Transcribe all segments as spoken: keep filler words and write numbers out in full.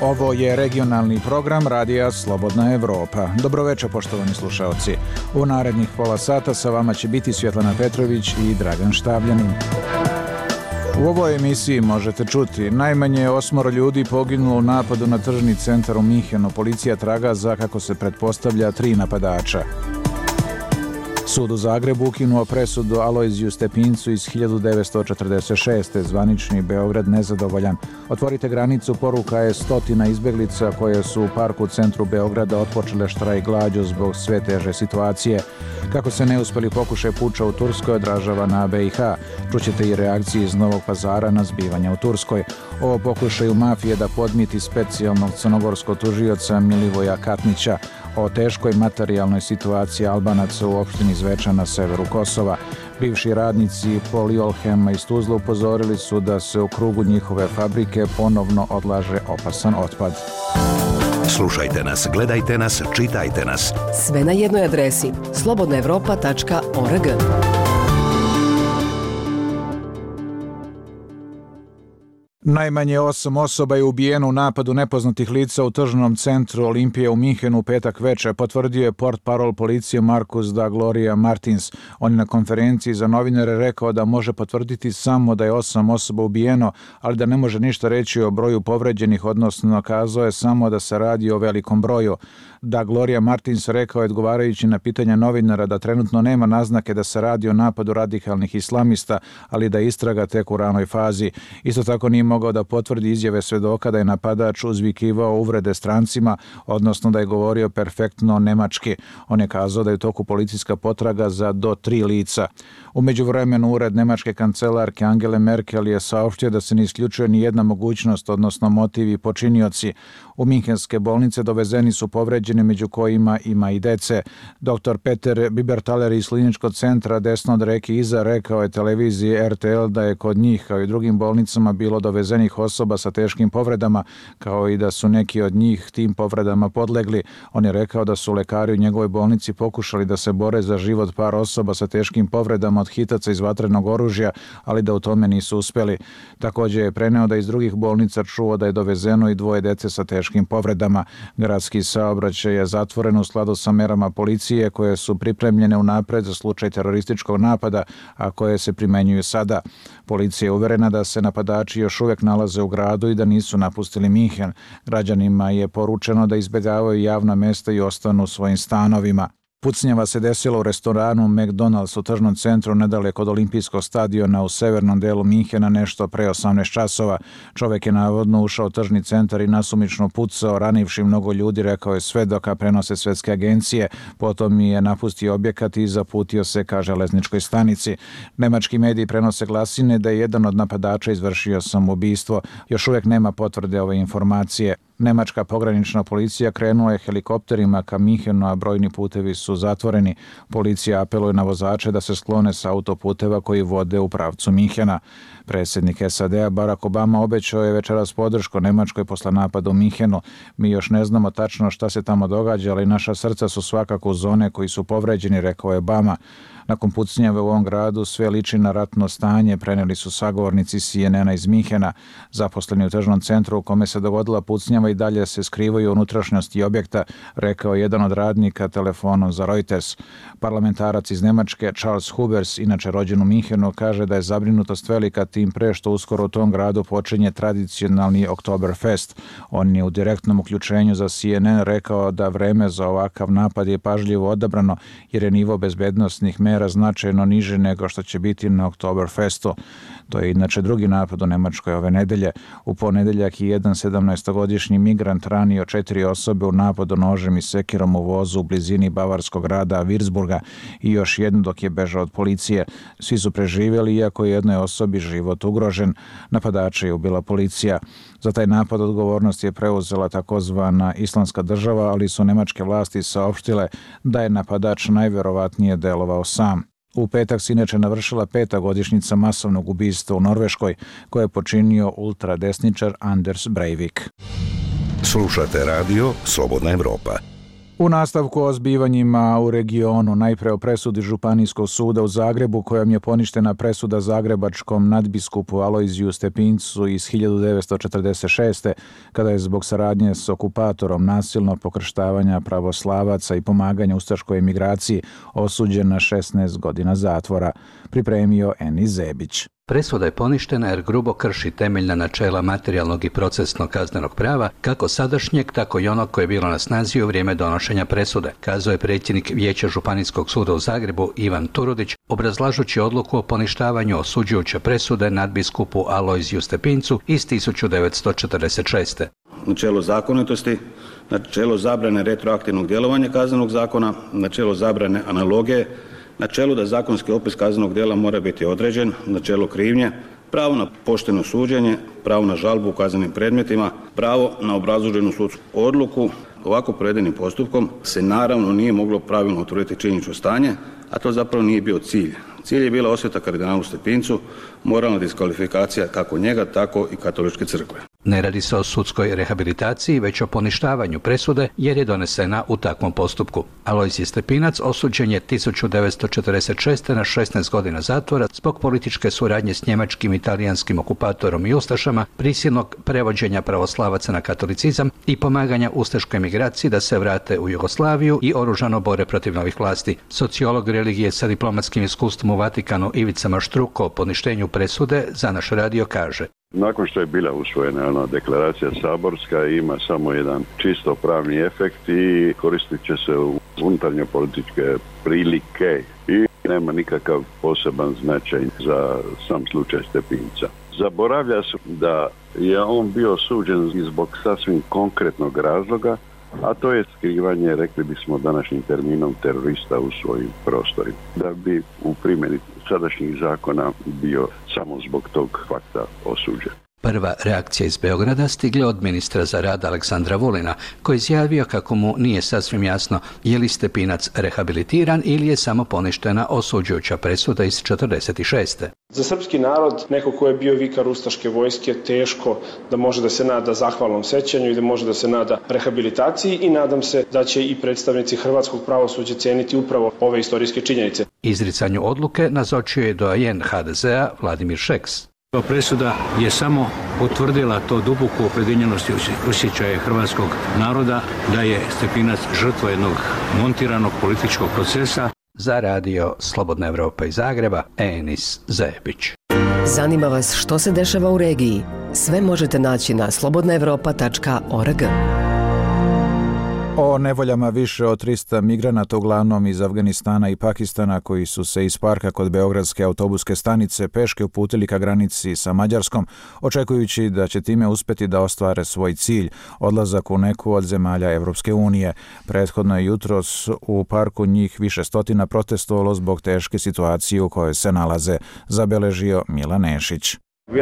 Ovo je regionalni program Radija Slobodna Evropa. Dobroveče, poštovani slušaoci. U narednih pola sata sa vama će biti Svjetlana Petrović i Dragan Štavljanin. U ovoj emisiji možete čuti: najmanje osmoro ljudi poginulo u napadu na tržni centar u Minhenu. Policija traga za, kako se pretpostavlja, tri napadača. Sud u Zagrebu ukinuo presudu Alojziju Stepincu iz hiljadu devetsto četrdeset šeste. Zvanični Beograd nezadovoljan. Otvorite granicu poruka je stotina izbeglica koje su u parku u centru Beograda otpočele štrajk glađu zbog sve teže situacije. Kako se neuspeli pokušaj puča u Turskoj odražava na B i H. Čućete i reakcije iz Novog Pazara na zbivanja u Turskoj. O pokušaju mafije da podmiti specijalnog crnogorskog tužioca Milivoja Katnića. O teškoj materijalnoj situaciji Albanaca u opštini Zvečan na severu Kosova. Bivši radnici Poliolhema iz Tuzla upozorili su da se u krugu njihove fabrike ponovno odlaže opasan otpad. Slušajte nas, gledajte nas, čitajte nas. Sve na jednoj adresi: slobodna evropa tačka org. Najmanje osam osoba je ubijeno u napadu nepoznatih lica u tržnom centru Olimpije u Minhenu u petak veče, potvrdio je portparol policije Markus da Gloria Martins. On je na konferenciji za novinare rekao da može potvrditi samo da je osam osoba ubijeno, ali da ne može ništa reći o broju povređenih, odnosno kazao je samo da se radi o velikom broju. Da Gloria Martins rekao je odgovarajući na pitanja novinara da trenutno nema naznake da se radi o napadu radikalnih islamista, ali da istraga tek u ranoj fazi. Isto tako nije mogao da potvrdi izjave svedoka da je napadač uzvikivao uvrede strancima, odnosno da je govorio perfektno nemački. On je kazao da je u toku policijska potraga za do tri lica. U međuvremenu ured nemačke kancelarke Angele Merkel je saopštio da se ne isključuje ni jedna mogućnost, odnosno motivi počinioci. U minhenske bolnice dovezeni su povređeni, među kojima ima i dece. Doktor Peter Bibertaler iz kliničkog centra desno od reke Iza rekao je televiziji R T L da je kod njih, kao i drugim bolnicama, bilo dovezenih osoba sa teškim povredama, kao i da su neki od njih tim povredama podlegli. On je rekao da su lekari u njegovoj bolnici pokušali da se bore za život par osoba sa teškim povredama od hitaca iz vatrenog oružja, ali da u tome nisu uspeli. Također je preneo da iz drugih bolnica čuo da je dovezeno i dvoje dece sa teškim povredama. Gradski saobraćaj je zatvoren u skladu sa merama policije koje su pripremljene unapred za slučaj terorističkog napada, a koje se primenjuju sada. Policija je uverena da se napadači još uvijek nalaze u gradu i da nisu napustili Minhen. Građanima je poručeno da izbjegavaju javna mesta i ostanu u svojim stanovima. Pucnjava se desila u restoranu McDonald's u tržnom centru nedaleko od Olimpijskog stadiona u severnom delu Minhena nešto pre osamnaest časova. Čovjek je navodno ušao u tržni centar i nasumično pucao, ranivši mnogo ljudi, rekao je svedok, a prenose svetske agencije. Potom je napustio objekat i zaputio se ka železničkoj stanici. Nemački mediji prenose glasine da je jedan od napadača izvršio samoubistvo. Još uvijek nema potvrde ove informacije. Nemačka pogranična policija krenula je helikopterima ka Minhenu, a brojni putevi su zatvoreni. Policija apeluje na vozače da se sklone sa autoputeva koji vode u pravcu Minhena. Predsjednik S A D-a Barack Obama obećao je večeras podršku Nemačkoj posle napada u Minhenu. Mi još ne znamo tačno šta se tamo događa, ali naša srca su svakako uz one koji su povređeni, rekao je Obama. Nakon pucnjave u ovom gradu sve liči na ratno stanje, preneli su sagovornici C N N-a iz Minhena. Zaposleni u tržnom centru u kome se dogodila pucnjava i dalje se skrivaju u unutrašnjosti objekta, rekao jedan od radnika telefonom za Reuters. Parlamentarac iz Nemačke Charles Hubers, inače rođen u Minhenu, kaže da je zabrinutost velika tim pre što uskoro u tom gradu počinje tradicionalni Oktoberfest. On je u direktnom uključenju za C N N rekao da vreme za ovakav napad je pažljivo odabrano jer je nivo bezbednosnih mera značajno niže nego što će biti na Oktoberfestu. To je inače drugi napad u Nemačkoj ove nedelje. U ponedeljak je jedan sedamnaestogodišnji migrant ranio četiri osobe u napadu nožem i sekirom u vozu u blizini bavarskog grada Würzburga i još jednu dok je bežao od policije. Svi su preživjeli, iako je jednoj osobi život ugrožen. Napadača je ubila policija. Za taj napad odgovornost je preuzela takozvana Islamska država, ali su nemačke vlasti saopštile da je napadač najverovatnije delovao sam. U petak se inače navršila peta godišnjica masovnog ubistva u Norveškoj, koje je počinio ultradesničar Anders Breivik. Slušate radio Slobodna Evropa. U nastavku o zbivanjima u regionu, najpre o presudi Županijskog suda u Zagrebu kojom je poništena presuda zagrebačkom nadbiskupu Alojziju Stepincu iz hiljadu devetsto četrdeset šeste. kada je zbog saradnje s okupatorom nasilno pokrštavanja pravoslavaca i pomaganja ustaškoj emigraciji osuđen na šesnaest godina zatvora, pripremio Eni Zebić. Presuda je poništena jer grubo krši temeljna načela materijalnog i procesnog kaznenog prava, kako sadašnjeg, tako i onog koje je bilo na snazi u vrijeme donošenja presude, kazao je predsjednik Vijeća Županijskog suda u Zagrebu Ivan Turudić, obrazlažući odluku o poništavanju osuđujuće presude nadbiskupu Alojziju Stepincu iz hiljadu devetsto četrdeset šeste. Načelo zakonitosti, načelo zabrane retroaktivnog djelovanja kaznenog zakona, načelo zabrane analogije, načelo da zakonski opis kaznenog djela mora biti određen, načelo krivnje, pravo na pošteno suđenje, pravo na žalbu u kaznenim predmetima, pravo na obrazloženu sudsku odluku. Ovako provedenim postupkom se naravno nije moglo pravilno utvrditi činjenično stanje, a to zapravo nije bio cilj. Cilj je bila osveta kardinalu Stepincu, moralna diskvalifikacija kako njega, tako i katoličke crkve. Ne radi se o sudskoj rehabilitaciji, već o poništavanju presude jer je donesena u takvom postupku. Alojzij Stepinac osuđen je hiljadu devetsto četrdeset šeste. na šesnaest godina zatvora zbog političke suradnje s njemačkim i talijanskim okupatorom i ustašama, prisilnog prevođenja pravoslavaca na katolicizam i pomaganja ustaškoj emigraciji da se vrate u Jugoslaviju i oružano bore protiv novih vlasti. Sociolog religije sa diplomatskim iskustvom u Vatikanu Ivica Maštruko o poništenju presude za naš radio kaže: Nakon što je bila usvojena ona deklaracija saborska, ima samo jedan čisto pravni efekt i koristit će se u unutarnje političke prilike i nema nikakav poseban značaj za sam slučaj Stepinca. Zaboravlja se da je on bio suđen zbog sasvim konkretnog razloga, a to je skrivanje, rekli bismo današnjim terminom, terorista u svojim prostorima. Da bi u primjeni sadašnjih zakona bio samo zbog tog fakta osuđen. Prva reakcija iz Beograda stigla od ministra za rad Aleksandra Vulina, koji je izjavio kako mu nije sasvim jasno je li Stepinac rehabilitiran ili je samo poništena osuđujuća presuda iz četrdeset šeste. Za srpski narod, neko ko je bio vikar ustaške vojske, teško da može da se nada zahvalnom sećanju i da može da se nada rehabilitaciji i nadam se da će i predstavnici hrvatskog pravosuđa ceniti upravo ove istorijske činjenice. Izricanju odluke nazočio je doajen ha de zea Vladimir Šeks. Presuda je samo potvrdila to duboku opredjeljenost i osjećaje hrvatskog naroda da je Stepinac žrtva jednog montiranog političkog procesa. Za radio Slobodna Evropa iz Zagreba, Enis Zebić. Zanima vas što se dešava u regiji? Sve možete naći na slobodna evropa tačka org. O nevoljama više od trista migranata, uglavnom iz Afganistana i Pakistana, koji su se iz parka kod beogradske autobuske stanice peške uputili ka granici sa Mađarskom, očekujući da će time uspeti da ostvare svoj cilj, odlazak u neku od zemalja Evropske unije. Prethodno je jutros u parku njih više stotina protestovalo zbog teške situacije u kojoj se nalaze, zabeležio Milan Nešić.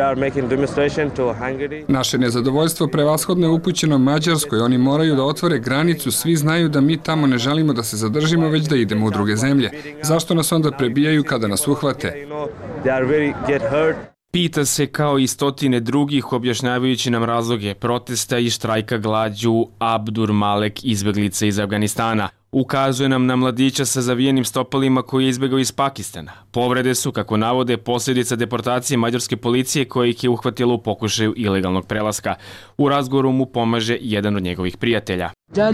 Naše nezadovoljstvo prevashodno je upućeno Mađarskoj. Oni moraju da otvore granicu. Svi znaju da mi tamo ne želimo da se zadržimo, već da idemo u druge zemlje. Zašto nas onda prebijaju kada nas uhvate? Pita se kao i stotine drugih, objašnjavajući nam razloge protesta i štrajka glađu Abdur Malek, izbeglica iz Afganistana. Ukazuje nam na mladića sa zavijenim stopalima koji je izbjegao iz Pakistana. Povrede su, kako navode, posljedica deportacije mađarske policije koja ih je uhvatila u pokušaju ilegalnog prelaska. U razgovoru mu pomaže jedan od njegovih prijatelja.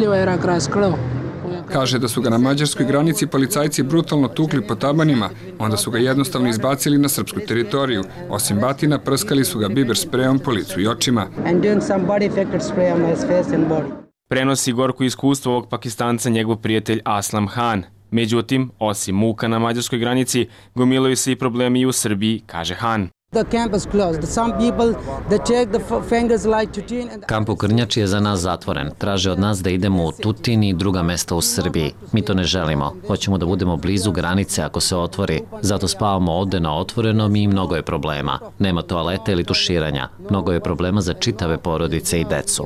Kaže da su ga na mađarskoj granici policajci brutalno tukli po tabanima, onda su ga jednostavno izbacili na srpsku teritoriju. Osim batina, prskali su ga biber sprejom po licu i očima. Prenosi gorko iskustvo ovog Pakistanca njegov prijatelj Aslam Han. Međutim, osim muka na mađarskoj granici, gomilaju se i problemi i u Srbiji, kaže Han. Kamp u Krnjači je za nas zatvoren. Traže od nas da idemo u Tutin i druga mesta u Srbiji. Mi to ne želimo. Hoćemo da budemo blizu granice ako se otvori. Zato spavamo ovde na otvorenom i mnogo je problema. Nema toaleta ili tuširanja. Mnogo je problema za čitave porodice i decu.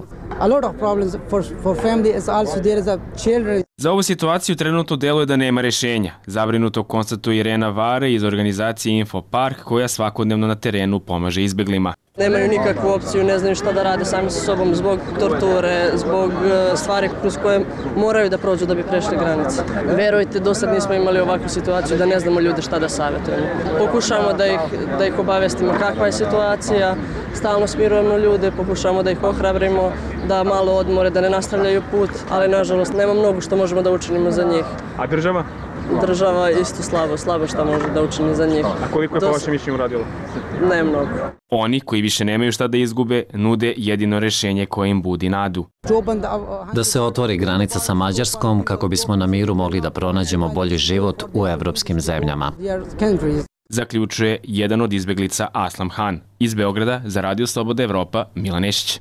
Za ovu situaciju trenutno deluje da nema rešenja. Zabrinuto konstatuje Irena Vare iz organizacije Infopark, koja svakodnevno na terenu pomaže izbeglima. Nemaju nikakvu opciju, ne znaju šta da rade sami sa sobom zbog torture, zbog stvari kroz koje moraju da prođu da bi prešli granice. Verujte, do sad nismo imali ovakvu situaciju da ne znamo ljude šta da savjetujemo. Pokušamo da ih, da ih obavestimo kakva je situacija, stalno smirujemo ljude, pokušamo da ih ohrabrimo, da malo odmore, da ne nastavljaju put, ali nažalost nema mnogo što možemo da učinimo za njih. A država? Država isto slabo, slabo šta može da učini za njih. A koliko je po vašem mišljenju uradilo? Ne mnogo. Oni koji više nemaju šta da izgube, nude jedino rešenje koje im budi nadu. Da se otvori granica sa Mađarskom kako bismo na miru mogli da pronađemo bolji život u evropskim zemljama. Zaključuje jedan od izbeglica Aslam Han. Iz Beograda za Radio Slobodna Evropa, Milan Nešić.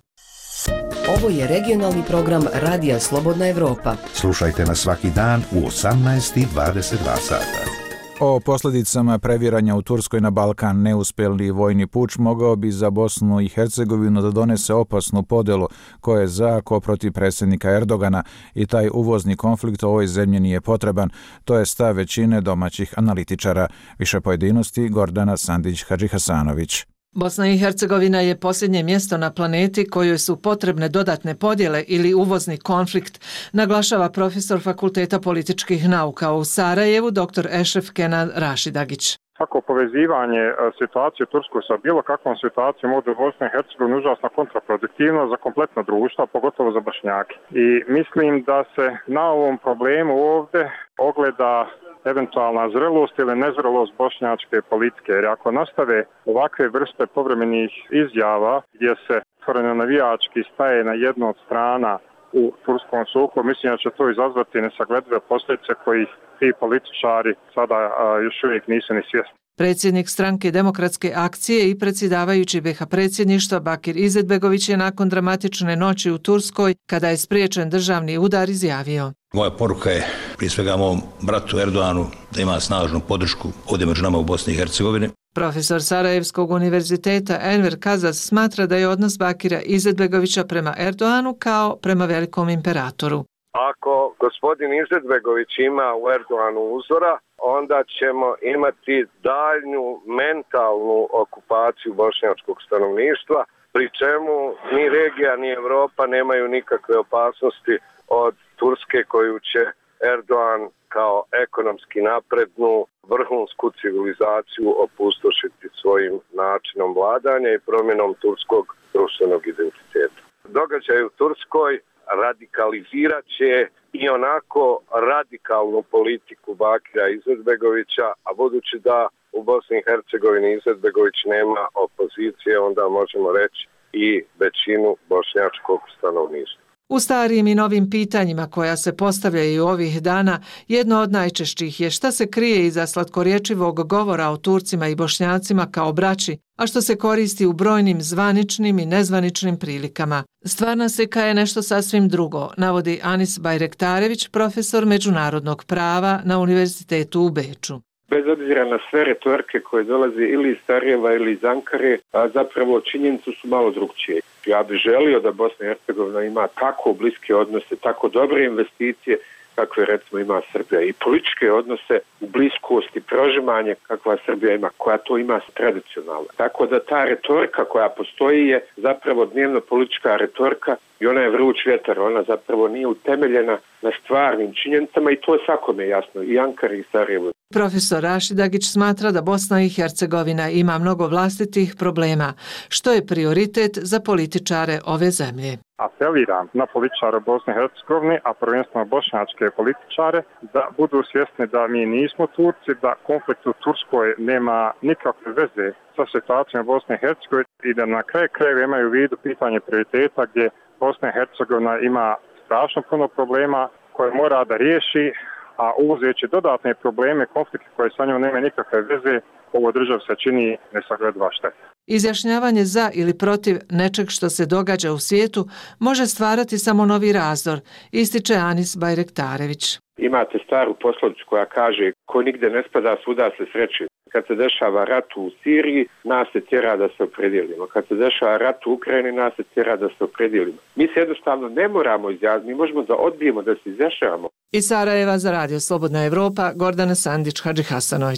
Ovo je regionalni program Radija Slobodna Evropa. Slušajte nas svaki dan u osamnaest i dvadeset dva sata. O posljedicama previranja u Turskoj na Balkan neuspjeli vojni puč mogao bi za Bosnu i Hercegovinu da donese opasnu podelu koja je za ko protiv predsjednika Erdogana i taj uvozni konflikt u ovoj zemlji nije potreban. To je stav većine domaćih analitičara. Više pojedinosti Gordana Sandić-Hadžihasanović. Bosna i Hercegovina je posljednje mjesto na planeti kojoj su potrebne dodatne podjele ili uvozni konflikt, naglašava profesor Fakulteta političkih nauka u Sarajevu, dr Ešref Kenan Rašidagić. Svako povezivanje situacije u Turskoj sa bilo kakvom situacijom ovdje u Bosni i Hercegovini užasno kontraproduktivno za kompletno društvo, pogotovo za Bošnjake. I mislim da se na ovom problemu ovdje ogleda eventualna zrelost ili nezrelost bošnjačke politike. Jer ako nastave ovakve vrste povremenih izjava gdje se otvoreno navijački staje na jednu od strana u turskom sukobu, mislim da će to izazvati nesagledive posljedice kojih ti političari sada a, još uvijek nisu ni svjesni. Predsjednik stranke Demokratske akcije i predsjedavajući be ha predsjedništva Bakir Izetbegović je nakon dramatične noći u Turskoj, kada je spriječen državni udar, izjavio: Moja poruka je prije svega mom bratu Erdoganu da ima snažnu podršku ovdje među nama u Bosni i Hercegovini. Profesor Sarajevskog univerziteta Enver Kazas smatra da je odnos Bakira Izetbegovića prema Erdoganu kao prema velikom imperatoru. Ako gospodin Izetbegović ima u Erdoganu uzora, onda ćemo imati daljnju mentalnu okupaciju bošnjačkog stanovništva, pri čemu ni regija ni Evropa nemaju nikakve opasnosti od Turske koju će Erdogan kao ekonomski naprednu vrhunsku civilizaciju opustošiti svojim načinom vladanja i promjenom turskog društvenog identiteta. Događaj u Turskoj radikalizirat će i onako radikalnu politiku Bakira Izetbegovića, a budući da u Bosni i Hercegovini Izetbegović nema opozicije, onda možemo reći i većinu bošnjačkog stanovništva. U starijim i novim pitanjima koja se postavljaju ovih dana, jedno od najčešćih je šta se krije iza slatkorječivog govora o Turcima i Bošnjacima kao braći, a što se koristi u brojnim zvaničnim i nezvaničnim prilikama. Stvarna slika je nešto sasvim drugo, navodi Anis Bajrektarević, profesor međunarodnog prava na Univerzitetu u Beču. Bez obzira na sve retorike koje dolaze ili iz Sarajeva ili iz Ankare, a zapravo činjenice su malo drugčije. Ja bih želio da Bosna i Hercegovina ima tako bliske odnose, tako dobre investicije kakve recimo ima Srbija i političke odnose u bliskosti, prožimanje kakva Srbija ima, koja to ima tradicionalno. Tako da ta retorika koja postoji je zapravo dnevno politička retorika i ona je vruć vjetar, ona zapravo nije utemeljena na stvarnim činjenicama i to je svakome jasno, i Ankara i Sarajevo. Profesor Rašidagić smatra da Bosna i Hercegovina ima mnogo vlastitih problema, što je prioritet za političare ove zemlje. Apeliram na političare Bosne i Hercegovine, a prvenstveno bošnjačke političare, da budu svjesni da mi nismo Turci, da konflikt u Turskoj nema nikakve veze sa situacijom u Bosni i Hercegovini i da na kraju krajeva imaju u vidu pitanje prioriteta gdje Bosna i Hercegovina ima strašno puno problema koje mora da riješi, a uvozeći dodatne probleme, konflikte koje sa njom nema nikakve veze, ovo držav se čini nesaglediva šteta. Izjašnjavanje za ili protiv nečeg što se događa u svijetu može stvarati samo novi razdor, ističe Anis Bajrektarević. Imate staru poslovicu koja kaže ko nigde ne spada, svuda se sreće. Kad se dešava rat u Siriji, nas se tjera da se opredijelimo. Kad se dešava rat u Ukrajini, nas se tjera da se opredijelimo. Mi se jednostavno ne moramo izjasniti, mi možemo da odbijemo da se izjašnjavamo. Iz Sarajeva za Radio Slobodna Evropa, Gordana Sandić-Hadžihasanović.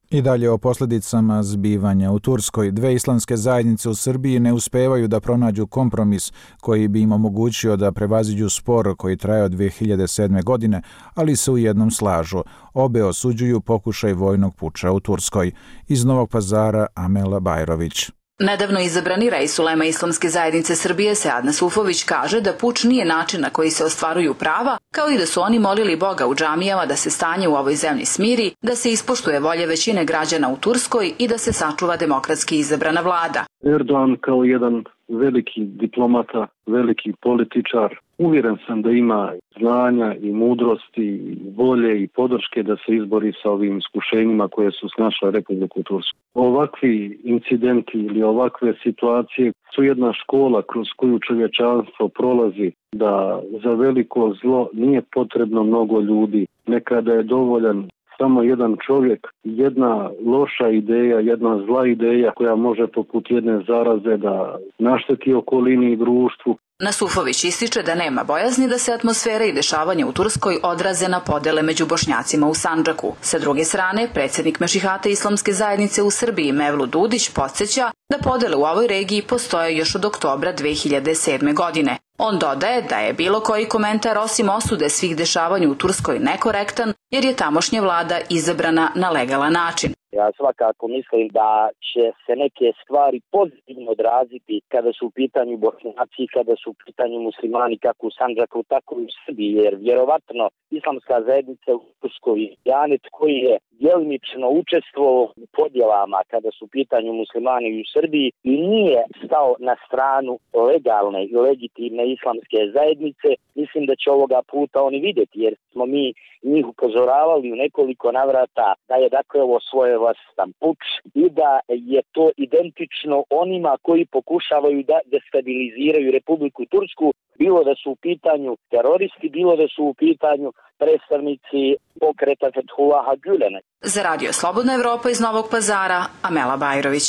I dalje o posljedicama zbivanja u Turskoj. Dve islamske zajednice u Srbiji ne uspevaju da pronađu kompromis koji bi im omogućio da prevaziđu spor koji traje od dve hiljade sedme. godine, ali se u jednom slažu. Obe osuđuju pokušaj vojnog puča u Turskoj. Iz Novog Pazara Amela Bajrović. Nedavno izabrani rais ulema Islamske zajednice Srbije Sead Nasufović kaže da puč nije način na koji se ostvaruju prava, kao i da su oni molili Boga u džamijama da se stanje u ovoj zemlji smiri, da se ispoštuje volje većine građana u Turskoj i da se sačuva demokratski izabrana vlada. Erdogan kao jedan veliki diplomata, veliki političar, uvjeren sam da ima znanja i mudrosti, i volje i podrške da se izbori sa ovim iskušenjima koje su snašle Republiku Tursku. Ovakvi incidenti ili ovakve situacije su jedna škola kroz koju čovječanstvo prolazi, da za veliko zlo nije potrebno mnogo ljudi. Nekada je dovoljan samo jedan čovjek, jedna loša ideja, jedna zla ideja koja može poput jedne zaraze da našteti okolini i društvu. Nasufović ističe da nema bojazni da se atmosfera i dešavanja u Turskoj odraze na podele među Bošnjacima u Sandžaku. Sa druge strane, predsjednik Mešihata Islamske zajednice u Srbiji Mevlut Dudić podsjeća da podele u ovoj regiji postoje još od oktobra dve hiljade sedme. godine. On dodaje da je bilo koji komentar osim osude svih dešavanja u Turskoj nekorektan, jer je tamošnja vlada izabrana na legalan način. Ja svakako mislim da će se neke stvari pozitivno odraziti kada su u pitanju Bošnjaci, kada su u pitanju muslimani kako u Sandžaku, tako i u Srbiji, jer vjerovatno Islamska zajednica u Turskoj Janet koji je djelimično učestvovao u podjelama kada su u pitanju muslimani u Srbiji i nije stao na stranu legalne i legitimne islamske zajednice, mislim da će ovoga puta oni vidjeti, jer smo mi njih upozoravali u nekoliko navrata da je dakle ovo svojevrstan puč i da je to identično onima koji pokušavaju da destabiliziraju Republiku Tursku, bilo da su u pitanju teroristi, bilo da su u pitanju predstavnici pokreta Fethullaha Gülena. Za Radio Slobodna Evropa iz Novog Pazara, Amela Bajrović.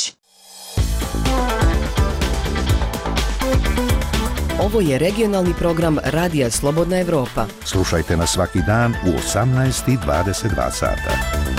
Ovo je regionalni program Radija Slobodna Evropa. Slušajte nas svaki dan u osamnaest i dvadeset dva sata.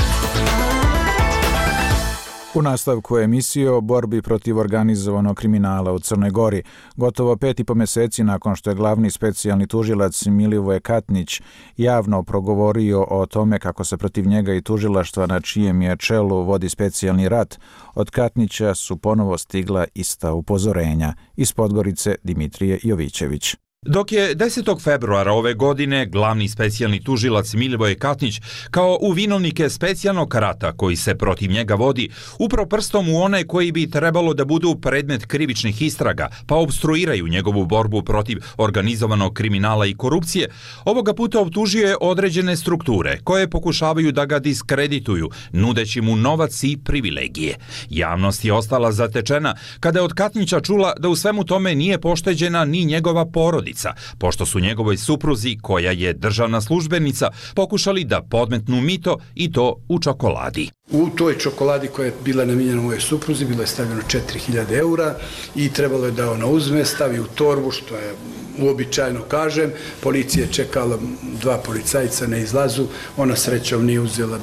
U nastavku emisije o borbi protiv organizovanog kriminala u Crnoj Gori. Gotovo pet i po meseci nakon što je glavni specijalni tužilac Milivoje Katnić javno progovorio o tome kako se protiv njega i tužilaštva na čijem je čelu vodi specijalni rat, od Katnića su ponovo stigla ista upozorenja. Iz Podgorice Dimitrije Jovićević. Dok je desetog februara ove godine glavni specijalni tužilac Milivoje Katnić kao u vinovnike specijalnog rata koji se protiv njega vodi upro prstom u one koji bi trebalo da budu predmet krivičnih istraga pa obstruiraju njegovu borbu protiv organizovanog kriminala i korupcije, ovoga puta optužio je određene strukture koje pokušavaju da ga diskredituju nudeći mu novac i privilegije. Javnost je ostala zatečena kada je od Katnića čula da u svemu tome nije pošteđena ni njegova porodica, pošto su njegovoj supruzi, koja je državna službenica, pokušali da podmetnu mito i to u čokoladi. U toj čokoladi koja je bila namijenjena mojoj supruzi bilo je stavljeno četiri hiljade eura i trebalo je da ona uzme, stavi u torbu, što je uobičajeno kažem. Policija je čekala, dva policajca na izlazu, ona srećom nije uzela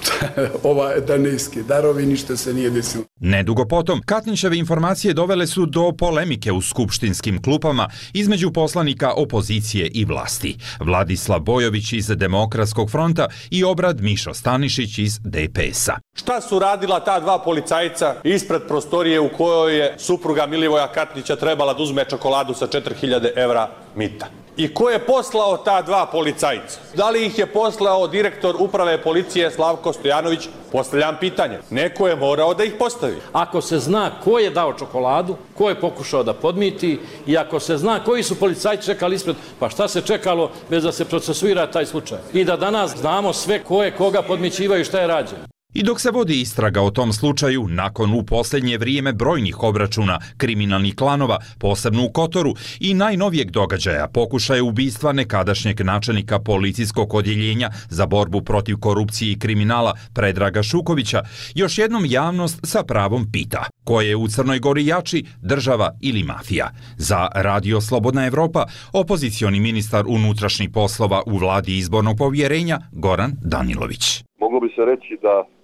ova danijski darovi, ništa se nije desilo. Nedugo potom, Katnićeve informacije dovele su do polemike u skupštinskim klupama između poslanika opozicije i vlasti. Vladislav Bojović iz Demokratskog fronta i Obrad Mišo Stanišić iz D P S-a. Šta su radila ta dva policajca ispred prostorije u kojoj je supruga Milivoja Katnića trebala da uzme čokoladu sa četiri hiljade evra mita? I ko je poslao ta dva policajca? Da li ih je poslao direktor uprave policije Slavko Stojanović? Postavljam pitanje. Neko je morao da ih postavi. Ako se zna ko je dao čokoladu, ko je pokušao da podmiti i ako se zna koji su policajci čekali ispred, pa šta se čekalo bez da se procesuira taj slučaj? I da danas znamo sve ko je koga podmićivaju i šta je rađeno. I dok se vodi istraga o tom slučaju, nakon u posljednje vrijeme brojnih obračuna kriminalnih klanova, posebno u Kotoru, i najnovijeg događaja, pokušaja ubistva nekadašnjeg načelnika policijskog odjeljenja za borbu protiv korupcije i kriminala Predraga Šukovića, još jednom javnost sa pravom pita: ko je u Crnoj Gori jači, država ili mafija? Za Radio Slobodna Evropa, opozicioni ministar unutrašnjih poslova u vladi izbornog povjerenja Goran Danilović. Moglo bi se reći da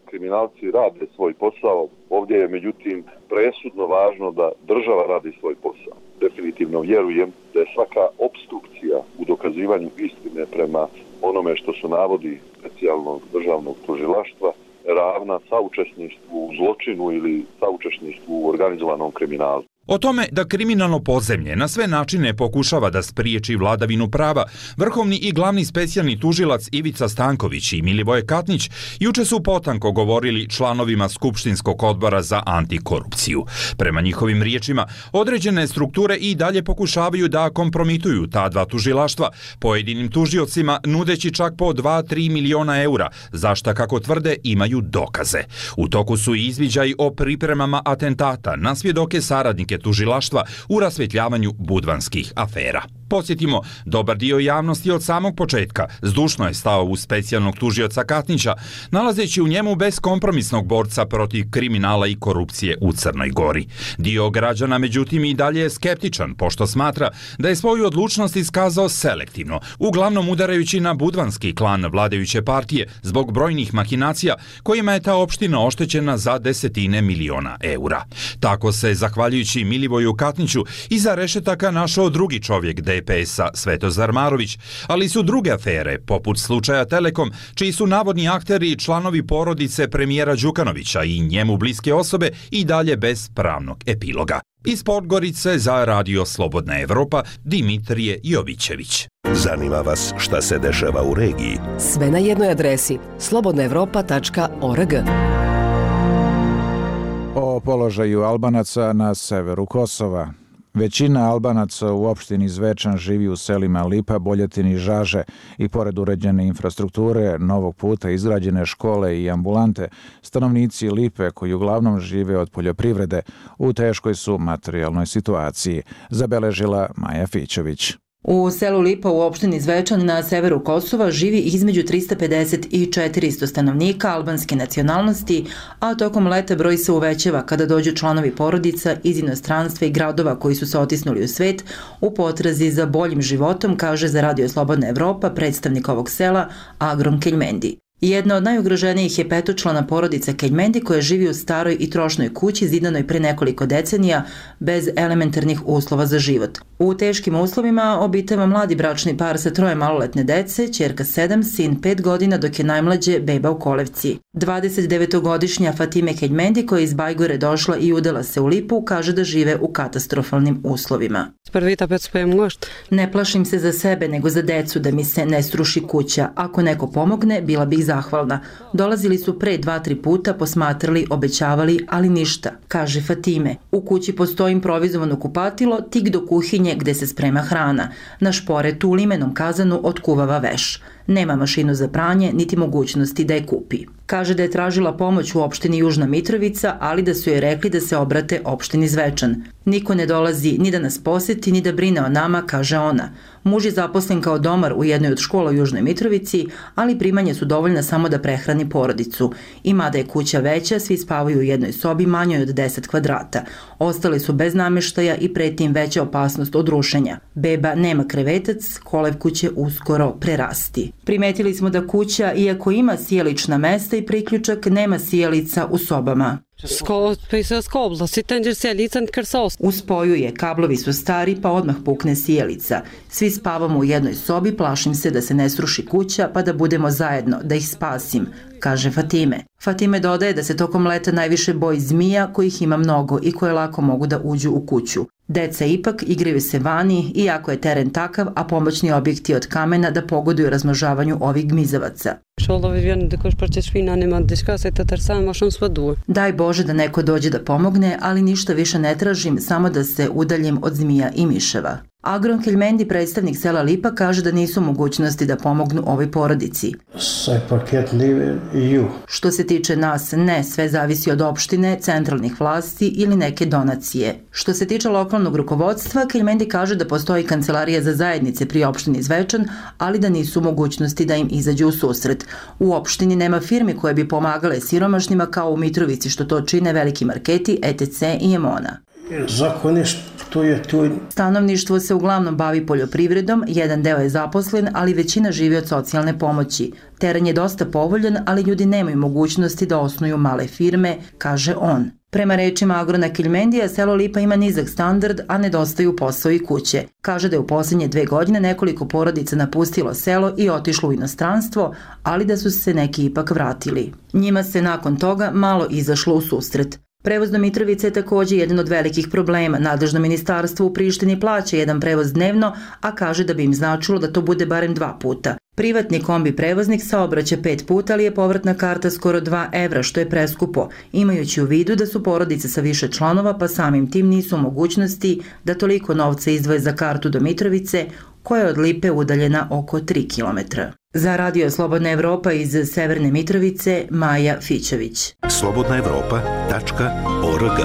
kriminalci rade svoj posao. Ovdje je međutim presudno važno da država radi svoj posao. Definitivno vjerujem da je svaka opstrukcija u dokazivanju istine prema onome što su navodi specijalnog državnog tužilaštva ravna saučesništvu u zločinu ili saučesništvu u organizovanom kriminalu. O tome da kriminalno podzemlje na sve načine pokušava da spriječi vladavinu prava, vrhovni i glavni specijalni tužilac Ivica Stanković i Milivoje Katnić juče su potanko govorili članovima Skupštinskog odbora za antikorupciju. Prema njihovim riječima, određene strukture i dalje pokušavaju da kompromituju ta dva tužilaštva, pojedinim tužiocima nudeći čak po dva do tri miliona eura, za šta, kako tvrde, imaju dokaze. U toku su i izviđaji o pripremama atentata na svjedoke saradnike tužilaštva u rasvjetljavanju budvanskih afera. Podsjetimo, dobar dio javnosti od samog početka zdušno je stao uz specijalnog tužioca Katnića, nalazeći u njemu beskompromisnog borca protiv kriminala i korupcije u Crnoj Gori. Dio građana, međutim, i dalje je skeptičan, pošto smatra da je svoju odlučnost iskazao selektivno, uglavnom udarajući na budvanski klan vladajuće partije zbog brojnih makinacija kojima je ta opština oštećena za desetine miliona eura. Tako se, zahvaljujući Milivoju Katniću, iza rešetaka našao drugi čovjek D P S-a Svetozar Marović, ali su druge afere, poput slučaja Telekom, čiji su navodni akteri i članovi porodice premijera Đukanovića i njemu bliske osobe, i dalje bez pravnog epiloga. Iz Podgorice za Radio Slobodna Evropa, Dimitrije Jovićević. Zanima vas šta se dešava u regiji? Sve na jednoj adresi slobodna evropa tačka org. O položaju Albanaca na severu Kosova. Većina Albanaca u opštini Zvečan živi u selima Lipa, Boljetin i Žaže i pored uređene infrastrukture, novog puta, izgrađene škole i ambulante, stanovnici Lipe, koji uglavnom žive od poljoprivrede, u teškoj su materijalnoj situaciji, zabeležila Maja Fićović. U selu Lipa u opštini Zvečan na severu Kosova živi između trista pedeset i četiristo stanovnika albanske nacionalnosti, a tokom leta broj se uvećava kada dođu članovi porodica iz inostranstva i gradova koji su se otisnuli u svet u potrazi za boljim životom, kaže za Radio Slobodna Evropa predstavnik ovog sela Agron Keljmendi. Jedna od najugroženijih je petočlana porodica Keljmendi koja živi u staroj i trošnoj kući zidanoj pre nekoliko decenija bez elementarnih uslova za život. U teškim uslovima obitava mladi bračni par sa troje maloletne dece, ćerka sedam, sin pet godina, dok je najmlađe beba u kolevci. dvadesetdevetogodišnja Fatime Keljmendi koja je iz Bajgore došla i udala se u Lipu, kaže da žive u katastrofalnim uslovima. Ne plašim se za sebe, nego za decu da mi se ne sruši kuća. Ako neko pomogne, bila bih zahvalna. Dolazili su pre dva, tri puta, posmatrali, obećavali, ali ništa, kaže Fatime. U kući postoji improvizovano kupatilo, tik do kuhinje gde se sprema hrana. Na šporetu u limenom kazanu otkuvava veš. Nema mašinu za pranje, niti mogućnosti da je kupi. Kaže da je tražila pomoć u opštini Južna Mitrovica, ali da su joj rekli da se obrate opštini Zvečan. Niko ne dolazi ni da nas posjeti, ni da brine o nama, kaže ona. Muž je zaposlen kao domar u jednoj od škola u Južnoj Mitrovici, ali primanje su dovoljna samo da prehrani porodicu. I mada je kuća veća, svi spavaju u jednoj sobi manjoj od deset kvadrata. Ostali su bez namještaja i preti im veća opasnost od rušenja. Beba nema krevetac, kolevku će uskoro prerasti. Primetili smo da kuća, iako ima sjelična mesta i priključak, nema sjelica u sobama. U spoju je, kablovi su stari pa odmah pukne sjelica. Svi spavamo u jednoj sobi, plašim se da se ne sruši kuća pa da budemo zajedno, da ih spasim, kaže Fatime. Fatime dodaje da se tokom leta najviše boji zmija kojih ima mnogo i koje lako mogu da uđu u kuću. Deca ipak igraju se vani, iako je teren takav, a pomoćni objekti od kamena da pogoduju razmnožavanju ovih gmizavaca. Daj Bože da neko dođe da pomogne, ali ništa više ne tražim, samo da se udaljim od zmija i miševa. Agron Keljmendi, predstavnik sela Lipa, kaže da nisu mogućnosti da pomognu ovoj porodici. Što se tiče nas, ne, sve zavisi od opštine, centralnih vlasti ili neke donacije. Što se tiče lokalnog rukovodstva, Keljmendi kaže da postoji kancelarija za zajednice pri opštini Zvečan, ali da nisu mogućnosti da im izađu u susret. U opštini nema firmi koje bi pomagale siromašnima kao u Mitrovici, što to čine veliki marketi, et cetera i Emona. Zakon je što je to. Stanovništvo se uglavnom bavi poljoprivredom, jedan deo je zaposlen, ali većina živi od socijalne pomoći. Teren je dosta povoljan, ali ljudi nemaju mogućnosti da osnuju male firme, kaže on. Prema rečima Agrona Kiljmendija, selo Lipa ima nizak standard, a nedostaju posao i kuće. Kaže da je u posljednje dve godine nekoliko porodica napustilo selo i otišlo u inostranstvo, ali da su se neki ipak vratili. Njima se nakon toga malo izašlo u susret. Prevoz do Mitrovice je također jedan od velikih problema. Nadležno ministarstvo u Prištini plaća jedan prevoz dnevno, a kaže da bi im značilo da to bude barem dva puta. Privatni kombi prevoznik saobraća pet puta, ali je povratna karta skoro dva evra, što je preskupo, imajući u vidu da su porodice sa više članova, pa samim tim nisu u mogućnosti da toliko novca izdvoje za kartu do Mitrovice, koja je od Lipe udaljena oko tri kilometra. Za Radio Slobodna Evropa iz Severne Mitrovice, Maja Fićević. slobodna evropa tačka org.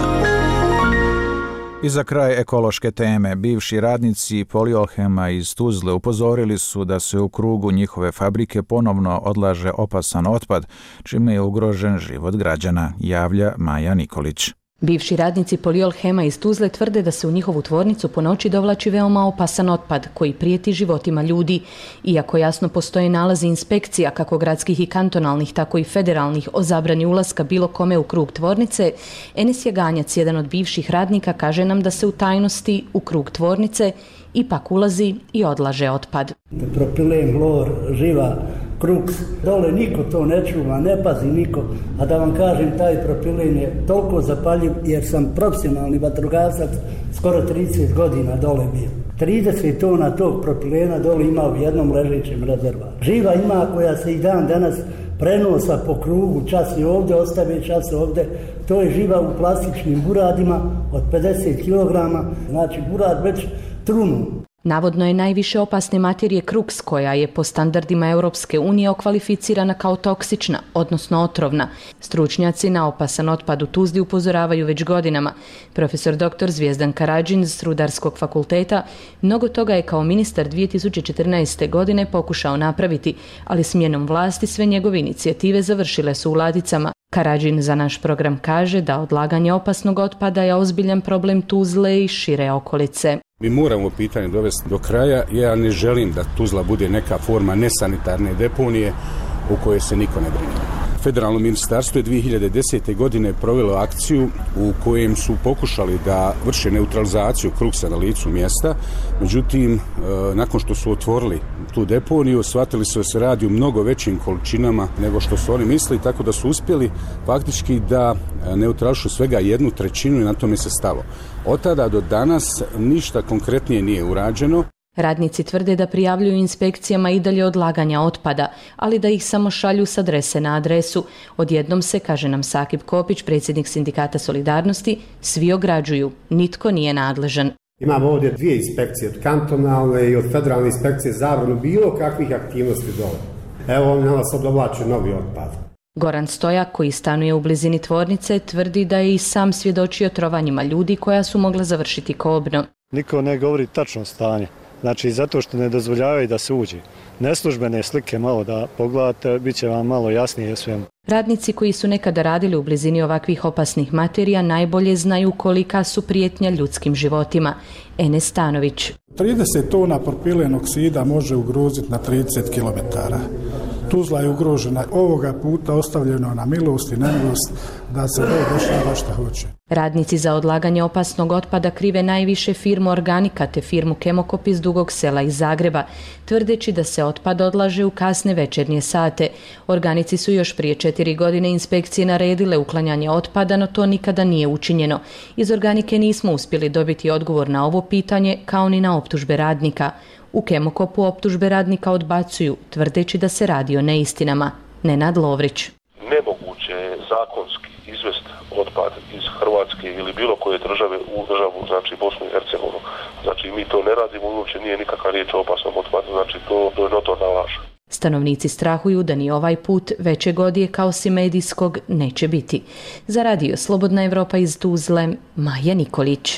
I za kraj ekološke teme, bivši radnici Poliolhema iz Tuzle upozorili su da se u krugu njihove fabrike ponovno odlaže opasan otpad, čime je ugrožen život građana, javlja Maja Nikolić. Bivši radnici Poliolhema iz Tuzle tvrde da se u njihovu tvornicu po noći dovlači veoma opasan otpad koji prijeti životima ljudi. Iako jasno postoje nalazi inspekcija kako gradskih i kantonalnih, tako i federalnih o zabrani ulaska bilo kome u krug tvornice, Enes Jaganjac, jedan od bivših radnika, kaže nam da se u tajnosti u krug tvornice ipak ulazi i odlaže otpad. Propilen, hlor, živa, kruks, dole niko to ne čuva, ne pazi niko, a da vam kažem, taj propilen je toliko zapaljiv jer sam profesionalni vatrogasac, skoro trideset godina dole bio. trideset tona tog propilena dole ima u jednom ležećem rezervaru. Živa ima koja se i dan danas prenosa po krugu, čas je ovdje, ostave čas ovdje. To je živa u plastičnim buradima od pedeset kilograma, znači burad već trunu. Navodno je najviše opasne materije kruks, koja je po standardima Europske unije okvalificirana kao toksična, odnosno otrovna. Stručnjaci na opasan otpad u Tuzli upozoravaju već godinama. Profesor doktor Zvijezdan Karadžin s Rudarskog fakulteta mnogo toga je kao ministar dvije tisuće četrnaeste. godine pokušao napraviti, ali smjenom vlasti sve njegove inicijative završile su u ladicama. Karadžin za naš program kaže da odlaganje opasnog otpada je ozbiljan problem Tuzle i šire okolice. Mi moramo pitanje dovesti do kraja. Ja ne želim da Tuzla bude neka forma nesanitarne deponije u kojoj se niko ne brine. Federalno ministarstvo je dvije hiljade desete. godine provelo akciju u kojem su pokušali da vrše neutralizaciju kruksa na licu mjesta. Međutim, nakon što su otvorili tu deponiju, shvatili su da se radi u mnogo većim količinama nego što su oni mislili, tako da su uspjeli faktički da neutrališu svega jednu trećinu i na tome se stalo. Od tada do danas ništa konkretnije nije urađeno. Radnici tvrde da prijavljuju inspekcijama i dalje odlaganja otpada, ali da ih samo šalju s adrese na adresu. Odjednom se, kaže nam Sakib Kopić, predsjednik Sindikata Solidarnosti, svi ograđuju, nitko nije nadležan. Imamo ovdje dvije inspekcije, od kantonalne i od federalne inspekcije, zabranu bilo kakvih aktivnosti dole. Evo oni nas odovlačuju novi otpad. Goran Stojak, koji stanuje u blizini tvornice, tvrdi da je i sam svjedočio trovanjima ljudi koja su mogla završiti kobno. Niko ne govori tačno stanje. Znači, zato što ne dozvoljavaju da se uđe. Neslužbene slike malo da pogledate, bit će vam malo jasnije svemu. Radnici koji su nekada radili u blizini ovakvih opasnih materija najbolje znaju kolika su prijetnja ljudskim životima. Enes Stanović. trideset tona propilen oksida može ugroziti na trideset kilometara. Tuzla je ugrožena, ovoga puta ostavljeno na milost i nemilost da se dešava šta hoće. Radnici za odlaganje opasnog otpada krive najviše firmu Organika te firmu Kemokop iz Dugog Sela iz Zagreba, tvrdeći da se otpad odlaže u kasne večernje sate. Organici su još prije četiri godine inspekcije naredile uklanjanje otpada, no to nikada nije učinjeno. Iz Organike nismo uspjeli dobiti odgovor na ovo pitanje, kao ni na optužbe radnika. U Kemokopu optužbe radnika odbacuju, tvrdeći da se radi o neistinama. Nenad Lovrić. Nemoguće je zakonski izvesti otpad iz Hrvatske ili bilo koje države u državu, znači Bosnu i Hercegovinu. Znači mi to ne radimo, uopće nije nikakva riječ o opasnom otpadu, znači to, to je notorna laž. Stanovnici strahuju da ni ovaj put većeg odjeka osim medijskog neće biti. Za Radio Slobodna Evropa iz Tuzle, Maja Nikolić.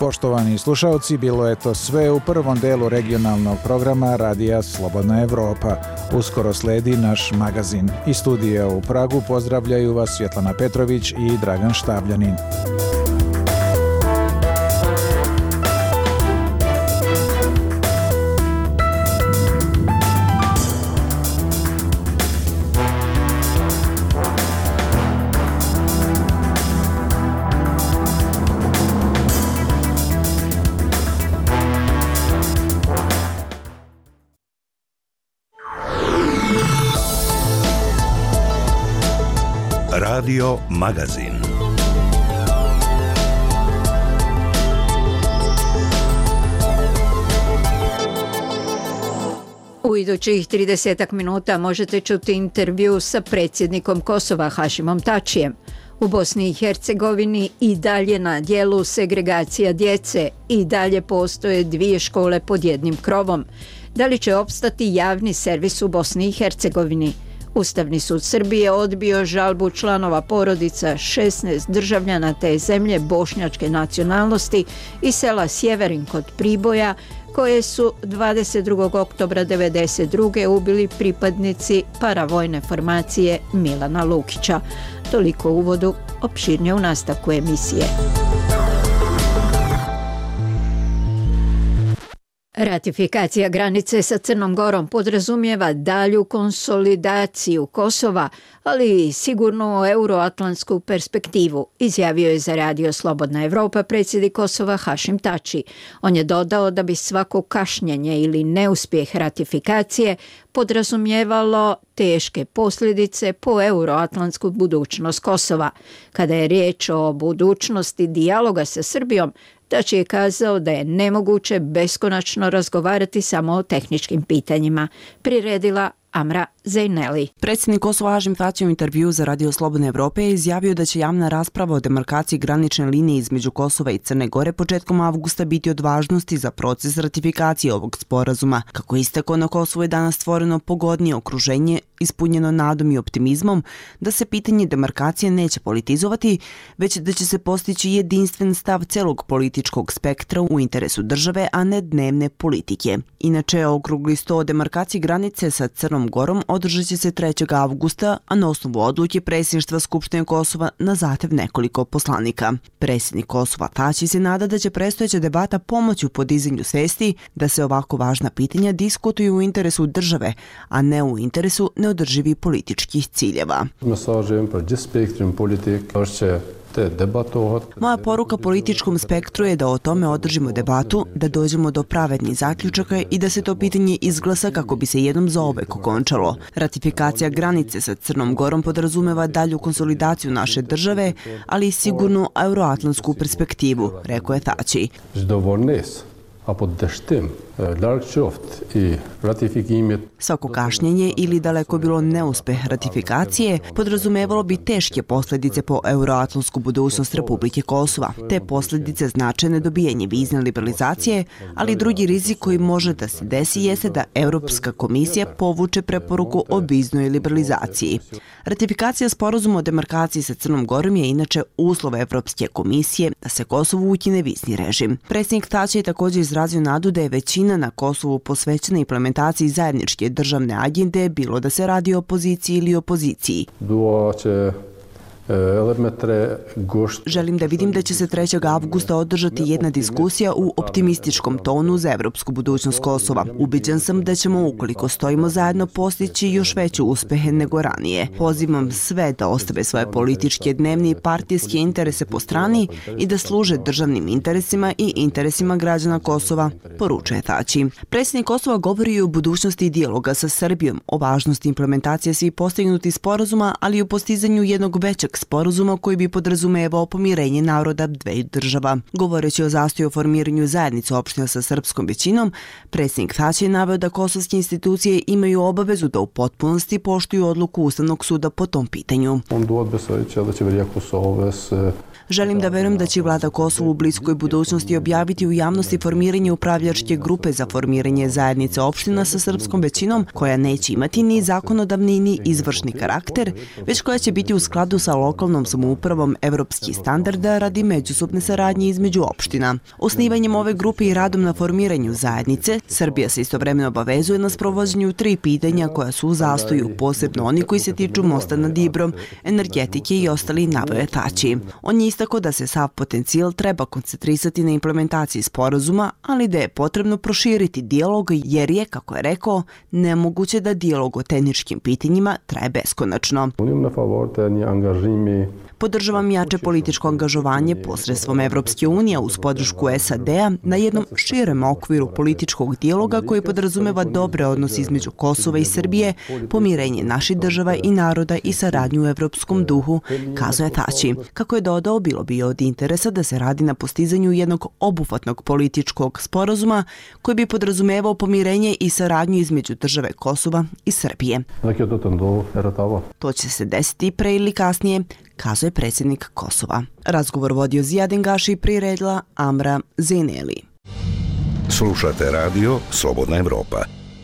Poštovani slušalci, bilo je to sve u prvom delu regionalnog programa Radija Slobodna Evropa. Uskoro sledi naš magazin. Iz studija u Pragu pozdravljaju vas Svjetlana Petrović i Dragan Štabljanin. Radio Magazin. U idućih tridesetak minuta možete čuti intervju sa predsjednikom Kosova Hašimom Tačijem. U Bosni i Hercegovini i dalje na djelu segregacija djece, i dalje postoje dvije škole pod jednim krovom. Da li će opstati javni servis u Bosni i Hercegovini? Ustavni sud Srbije odbio žalbu članova porodica šesnaest državljana te zemlje bošnjačke nacionalnosti iz sela Sjeverin kod Priboja, koje su dvadeset drugog oktobra devedeset druge ubili pripadnici paravojne formacije Milana Lukića. Toliko u uvodu, opširnije u nastavku emisije. Ratifikacija granice sa Crnom Gorom podrazumijeva dalju konsolidaciju Kosova, ali i sigurnu euroatlantsku perspektivu, izjavio je za Radio Slobodna Evropa predsjednik Kosova Hašim Tači. On je dodao da bi svako kašnjenje ili neuspjeh ratifikacije podrazumijevalo teške posljedice po euroatlantsku budućnost Kosova. Kada je riječ o budućnosti dijaloga sa Srbijom, Tači je kazao da je nemoguće beskonačno razgovarati samo o tehničkim pitanjima. Priredila Amra Zejneli. Predsjednik Kosova Hašim Tači u intervju za Radio Slobodne Evrope je izjavio da će javna rasprava o demarkaciji granične linije između Kosova i Crne Gore početkom avgusta biti od važnosti za proces ratifikacije ovog sporazuma. Kako istakao, na Kosovu je danas stvoreno pogodnije okruženje, ispunjeno nadom i optimizmom da se pitanje demarkacije neće politizovati, već da će se postići jedinstven stav celog političkog spektra u interesu države, a ne dnevne politike. Inače, okrugli sto o demarkaciji granice sa Crnom Gorom održat će se trećeg avgusta, a na osnovu odluke predsjedništva Skupštine Kosova na zahtev nekoliko poslanika. Predsjednik Kosova Tači se nada da će predstojeća debata pomoći u podizanju svesti da se ovako važna pitanja diskutuju u interesu države, a ne u interesu neodrživih političkih ciljeva. Moja poruka političkom spektru je da o tome održimo debatu, da dođemo do pravednih zaključaka i da se to pitanje izglasa kako bi se jednom zauvek okončalo. Ratifikacija granice sa Crnom Gorom podrazumeva dalju konsolidaciju naše države, ali i sigurnu euroatlantsku perspektivu, rekao je Tači. Svako kašnjenje ili daleko bilo neuspeh ratifikacije podrazumevalo bi teške posljedice po euroatlantsku budućnost Republike Kosova. Te posljedice znače nedobijanje vizne liberalizacije, ali drugi rizik koji može da se desi jeste da Europska komisija povuče preporuku o viznoj liberalizaciji. Ratifikacija sporazuma o demarkaciji sa Crnom Gorom je inače uslov Evropske komisije da se Kosovu ukine vizni režim. Predsjednik Tači je također izrazio nadu da je većina na Kosovu posvećena implementaciji zajedničke državne agende, bilo da se radi o opoziciji ili opoziciji. Želim da vidim da će se trećeg avgusta održati jedna diskusija u optimističkom tonu za evropsku budućnost Kosova. Ubeđen sam da ćemo, ukoliko stojimo zajedno, postići još veće uspehe nego ranije. Pozivam sve da ostave svoje političke, dnevne i partijske interese po strani i da služe državnim interesima i interesima građana Kosova, poručuje Tači. Predsjednik Kosova govori i o budućnosti dijaloga sa Srbijom, o važnosti implementacije svih postignutih sporazuma, ali i o postizanju jednog većeg sporazuma koji bi podrazumevao pomirenje naroda dveju država. Govoreći o zastoju o formiranju zajednice opština sa srpskom većinom, predsjednik Tači je naveo da kosovske institucije imaju obavezu da u potpunosti poštuju odluku Ustavnog suda po tom pitanju. Želim da verujem da će vlada Kosova u bliskoj budućnosti objaviti u javnosti formiranje upravljačke grupe za formiranje zajednice opština sa srpskom većinom, koja neće imati ni zakonodavni ni izvršni karakter, već koja će biti u skladu sa lokalnom samoupravom evropskih standarda radi međusobne saradnje između opština. Osnivanjem ove grupe i radom na formiranju zajednice, Srbija se istovremeno obavezuje na sprovođenju tri pitanja koja su u zastoju, posebno oni koji se tiču mosta nad Ibrom, energetike i ostali navojatači. On je istako da se sav potencijal treba koncentrisati na implementaciji sporazuma, ali da je potrebno proširiti dijalog jer je, kako je rekao, nemoguće da dijalog o tehničkim pitanjima traje beskonačno. Podržavam jače političko angažovanje posredstvom Evropske unije uz podršku S A D-a na jednom širem okviru političkog dijaloga koji podrazumeva dobre odnose između Kosova i Srbije, pomirenje naših država i naroda i saradnju u evropskom duhu, kazuje Tači. Kako je dodao, bilo bi od interesa da se radi na postizanju jednog obuhvatnog političkog sporazuma koji bi podrazumevao pomirenje i saradnju između države Kosova i Srbije. To će se desiti pre ili kasnije, kazuje predsjednik Kosova. Razgovor vodio Zijadin Gaši i priredila Amra Zeneli. Slušate radio Slobodna Evropa.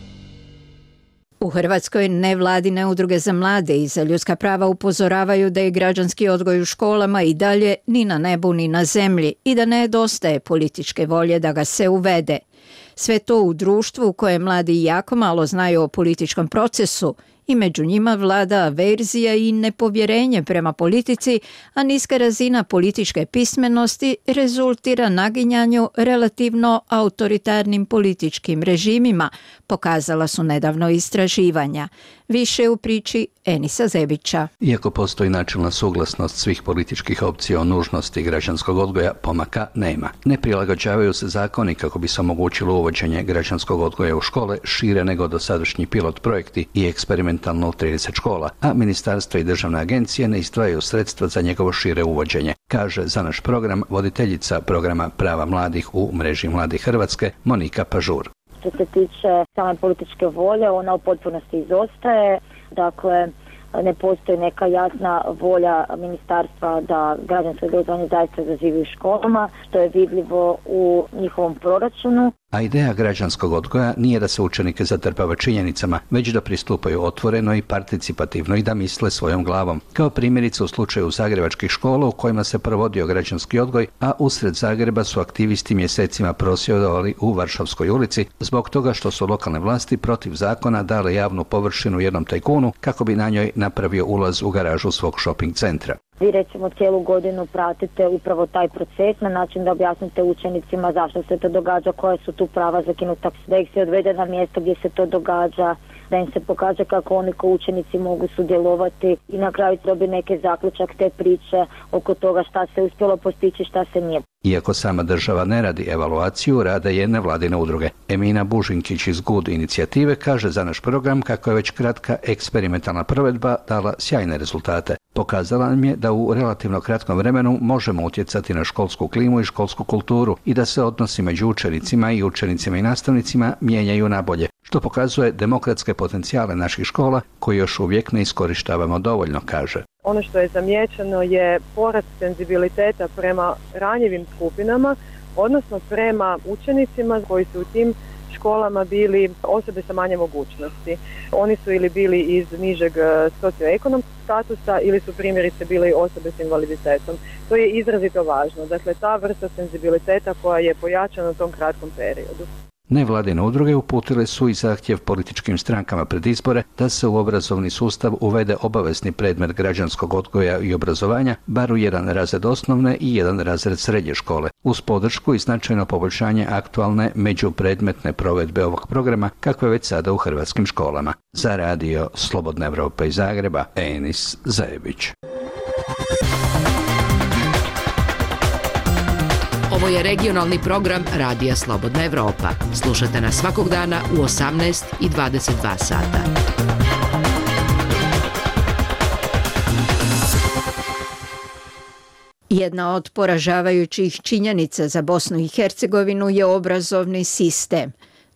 U Hrvatskoj nevladine udruge za mlade i za ljudska prava upozoravaju da je građanski odgoj u školama i dalje ni na nebu ni na zemlji i da nedostaje političke volje da ga se uvede. Sve to u društvu u kojem mladi jako malo znaju o političkom procesu i među njima vlada averzija i nepovjerenje prema politici, a niska razina političke pismenosti rezultira naginjanju relativno autoritarnim političkim režimima, pokazala su nedavno istraživanja. Više u priči Enisa Zebića. Iako postoji načelna suglasnost svih političkih opcija o nužnosti građanskog odgoja, pomaka nema. Ne prilagođavaju se zakoni kako bi se omogućilo uvođenje građanskog odgoja u škole šire nego dosadašnji pilot projekti i eksperimentalno u trideset škola, a ministarstva i državne agencije ne izdvajaju sredstva za njegovo šire uvođenje, kaže za naš program voditeljica programa Prava mladih u mreži Mladih Hrvatske Monika Pažur. Što se tiče same političke volje, ona u potpunosti izostaje. Dakle, ne postoji neka jasna volja ministarstva da građansko obrazovanje zaista zaživi u školama, što je vidljivo u njihovom proračunu. A ideja građanskog odgoja nije da se učenike zatrpava činjenicama, već da pristupaju otvoreno i participativno i da misle svojom glavom. Kao primjerice u slučaju zagrebačkih škola u kojima se provodio građanski odgoj, a usred Zagreba su aktivisti mjesecima prosvjedovali u Varšavskoj ulici zbog toga što su lokalne vlasti protiv zakona dale javnu površinu jednom tajkunu kako bi na njoj napravio ulaz u garažu svog shopping centra. Vi recimo cijelu godinu pratite upravo taj proces na način da objasnite učenicima zašto se to događa, koje su tu prava zakinuta, da ih se odvede na mjesto gdje se to događa, da im se pokaže kako oni kao učenici mogu sudjelovati i na kraju dobi neki zaključak te priče oko toga šta se uspjelo postići, šta se nije. Iako sama država ne radi evaluaciju, rade jedne vladine udruge. Emina Bužinkić iz Good inicijative kaže za naš program kako je već kratka eksperimentalna provedba dala sjajne rezultate. Pokazala nam je da u relativno kratkom vremenu možemo utjecati na školsku klimu i školsku kulturu i da se odnosi među učenicima i učenicima i nastavnicima mijenjaju na bolje, što pokazuje demokratske potencijale naših škola koji još uvijek ne iskorištavamo dovoljno, kaže. Ono što je zamijećeno je porast senzibiliteta prema ranjivim skupinama, odnosno prema učenicima koji su u tim školama bili osobe sa manje mogućnosti. Oni su ili bili iz nižeg socioekonomskog statusa ili su primjerice bili osobe s invaliditetom. To je izrazito važno. Dakle, ta vrsta senzibiliteta koja je pojačana u tom kratkom periodu. Nevladine udruge uputile su i zahtjev političkim strankama pred izbore da se u obrazovni sustav uvede obavezni predmet građanskog odgoja i obrazovanja, bar u jedan razred osnovne i jedan razred srednje škole, uz podršku i značajno poboljšanje aktualne međupredmetne provedbe ovog programa, kako je već sada u hrvatskim školama. Za radio Slobodna Evropa iz Zagreba, Enis Zajebić. Ovo je regionalni program Radija Slobodna Evropa. Slušate nas svakog dana u osamnaest i dvadeset dva sata. Jedna od poražavajućih činjenica za Bosnu i Hercegovinu je obrazovni sistem.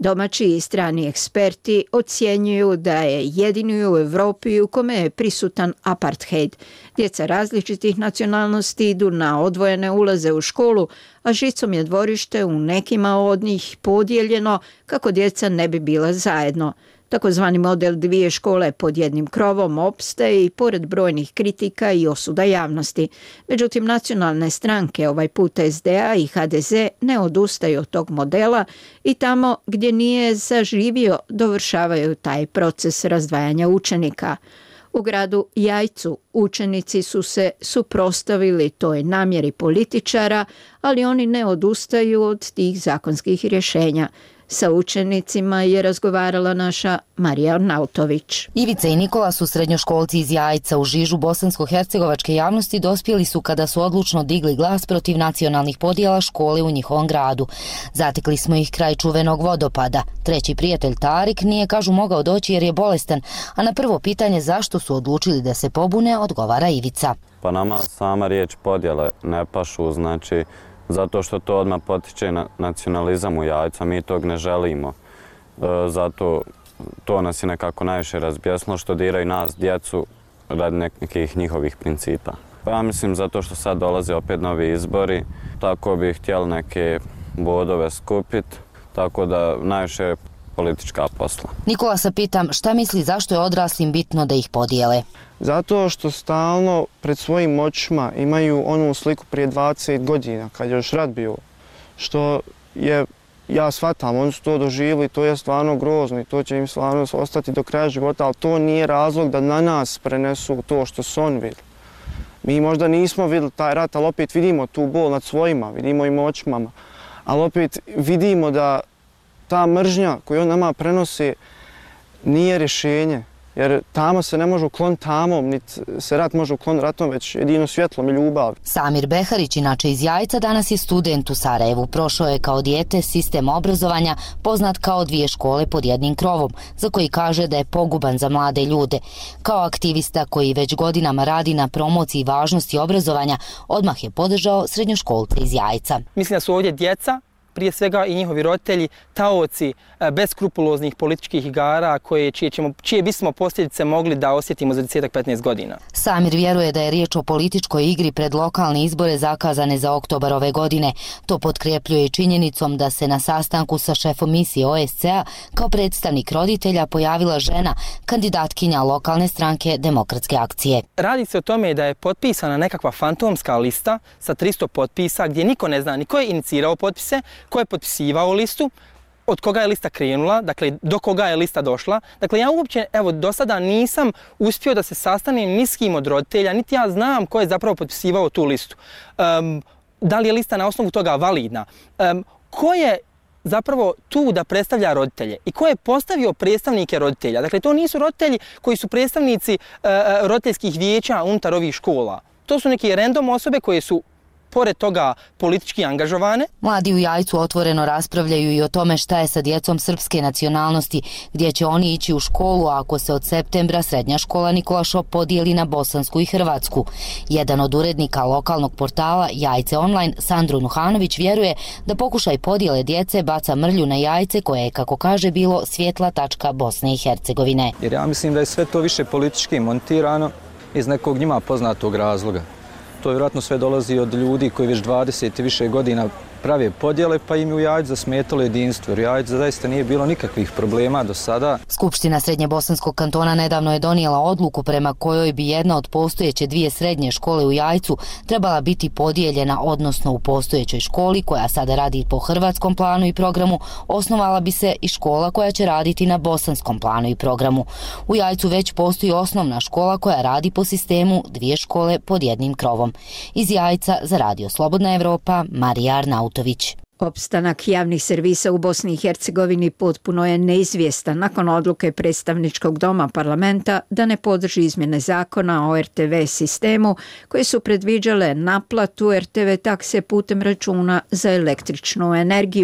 Domaći i strani eksperti ocjenjuju da je jedini u Evropi u kome je prisutan apartheid. Djeca različitih nacionalnosti idu na odvojene ulaze u školu, a žicom je dvorište u nekima od njih podijeljeno kako djeca ne bi bila zajedno. Takozvani model dvije škole pod jednim krovom opstaje i pored brojnih kritika i osuda javnosti. Međutim, nacionalne stranke, ovaj put S D A i H D Z, ne odustaju od tog modela i tamo gdje nije zaživio dovršavaju taj proces razdvajanja učenika. U gradu Jajcu učenici su se suprotstavili toj namjeri političara, ali oni ne odustaju od tih zakonskih rješenja. Sa učenicima je razgovarala naša Marija Arnautović. Ivica i Nikola su srednjoškolci iz Jajca. U žižu bosansko-hercegovačke javnosti dospjeli su kada su odlučno digli glas protiv nacionalnih podjela škole u njihovom gradu. Zatekli smo ih kraj čuvenog vodopada. Treći prijatelj Tarik nije, kažu, mogao doći jer je bolestan, a na prvo pitanje zašto su odlučili da se pobune odgovara Ivica. Pa nama sama riječ podjele ne pašu, znači zato što to odmah potiče na nacionalizam u Jajcu, mi tog ne želimo. E, zato to nas je nekako najviše razbjesno što diraju nas, djecu, radi nekih njihovih principa. Pa ja mislim zato što sad dolaze opet novi izbori, tako bi htjeli neke bodove skupiti, tako da najviše politička posla. Nikola se pitam šta misli zašto je odraslim bitno da ih podijele. Zato što stalno pred svojim očima imaju onu sliku prije dvadeset godina, kad je još rat bio, što je, ja shvatam, oni su to doživjeli, to je stvarno grozno i to će im stvarno ostati do kraja života, ali to nije razlog da na nas prenesu to što su oni vidjeli. Mi možda nismo vidjeli taj rat, ali opet vidimo tu bol nad svojima, vidimo im očima, ali opet vidimo da ta mržnja koju on nama prenosi nije rješenje. Jer tamo se ne može ukloniti tamom, niti se rat može ukloniti ratom, već jedino svjetlom i ljubav. Samir Beharić, inače iz Jajca, danas je student u Sarajevu. Prošao je kao dijete sistem obrazovanja poznat kao dvije škole pod jednim krovom, za koji kaže da je poguban za mlade ljude. Kao aktivista koji već godinama radi na promociji važnosti obrazovanja, odmah je podržao srednjoškolce iz Jajca. Mislim da su ovdje djeca, prije svega i njihovi roditelji, taoci beskrupuloznih političkih igara koje, čije, ćemo, čije bismo posljedice mogli da osjetimo za deset do petnaest godina. Samir vjeruje da je riječ o političkoj igri pred lokalne izbore zakazane za oktobar ove godine. To potkrepljuje i činjenicom da se na sastanku sa šefom misije O S C A kao predstavnik roditelja pojavila žena, kandidatkinja lokalne stranke Demokratske akcije. Radi se o tome da je potpisana nekakva fantomska lista sa tristo potpisa gdje niko ne zna ni ko je inicirao potpise, ko je potpisivao listu, od koga je lista krenula, dakle do koga je lista došla. Dakle, ja uopće, evo, do sada nisam uspio da se sastanem ni s kim od roditelja, niti ja znam ko je zapravo potpisivao tu listu. Um, da li je lista na osnovu toga validna? Um, ko je zapravo tu da predstavlja roditelje i ko je postavio predstavnike roditelja? Dakle, to nisu roditelji koji su predstavnici uh, roditeljskih vijeća unutar ovih škola. To su neke random osobe koje su pored toga politički angažovane. Mladi u Jajcu otvoreno raspravljaju i o tome šta je sa djecom srpske nacionalnosti, gdje će oni ići u školu ako se od septembra srednja škola Nikola Šop podijeli na bosansku i hrvatsku. Jedan od urednika lokalnog portala Jajce Online, Sandro Nuhanović, vjeruje da pokušaj podijele djece baca mrlju na Jajce koje je, kako kaže, bilo svjetla tačka Bosne i Hercegovine. Jer ja mislim da je sve to više politički montirano iz nekog njima poznatog razloga. To vjerojatno sve dolazi od ljudi koji već dvadeset i više godina prave podjele, pa im u Jajcu zasmetalo jedinstvo. Jer u Jajcu zaista nije bilo nikakvih problema do sada. Skupština Srednje Bosanskog kantona nedavno je donijela odluku prema kojoj bi jedna od postojeće dvije srednje škole u Jajcu trebala biti podijeljena, odnosno u postojećoj školi koja sada radi po hrvatskom planu i programu, osnovala bi se i škola koja će raditi na bosanskom planu i programu. U Jajcu već postoji osnovna škola koja radi po sistemu dvije škole pod jednim krovom. Iz Jajca za Radio Slobodna Evropa, Marija Arnautović. Opstanak javnih servisa u Bosni i Hercegovini potpuno je neizvjestan nakon odluke predstavničkog doma parlamenta da ne podrži izmjene zakona o R T V sistemu koje su predviđale naplatu R T V takse putem računa za električnu energiju.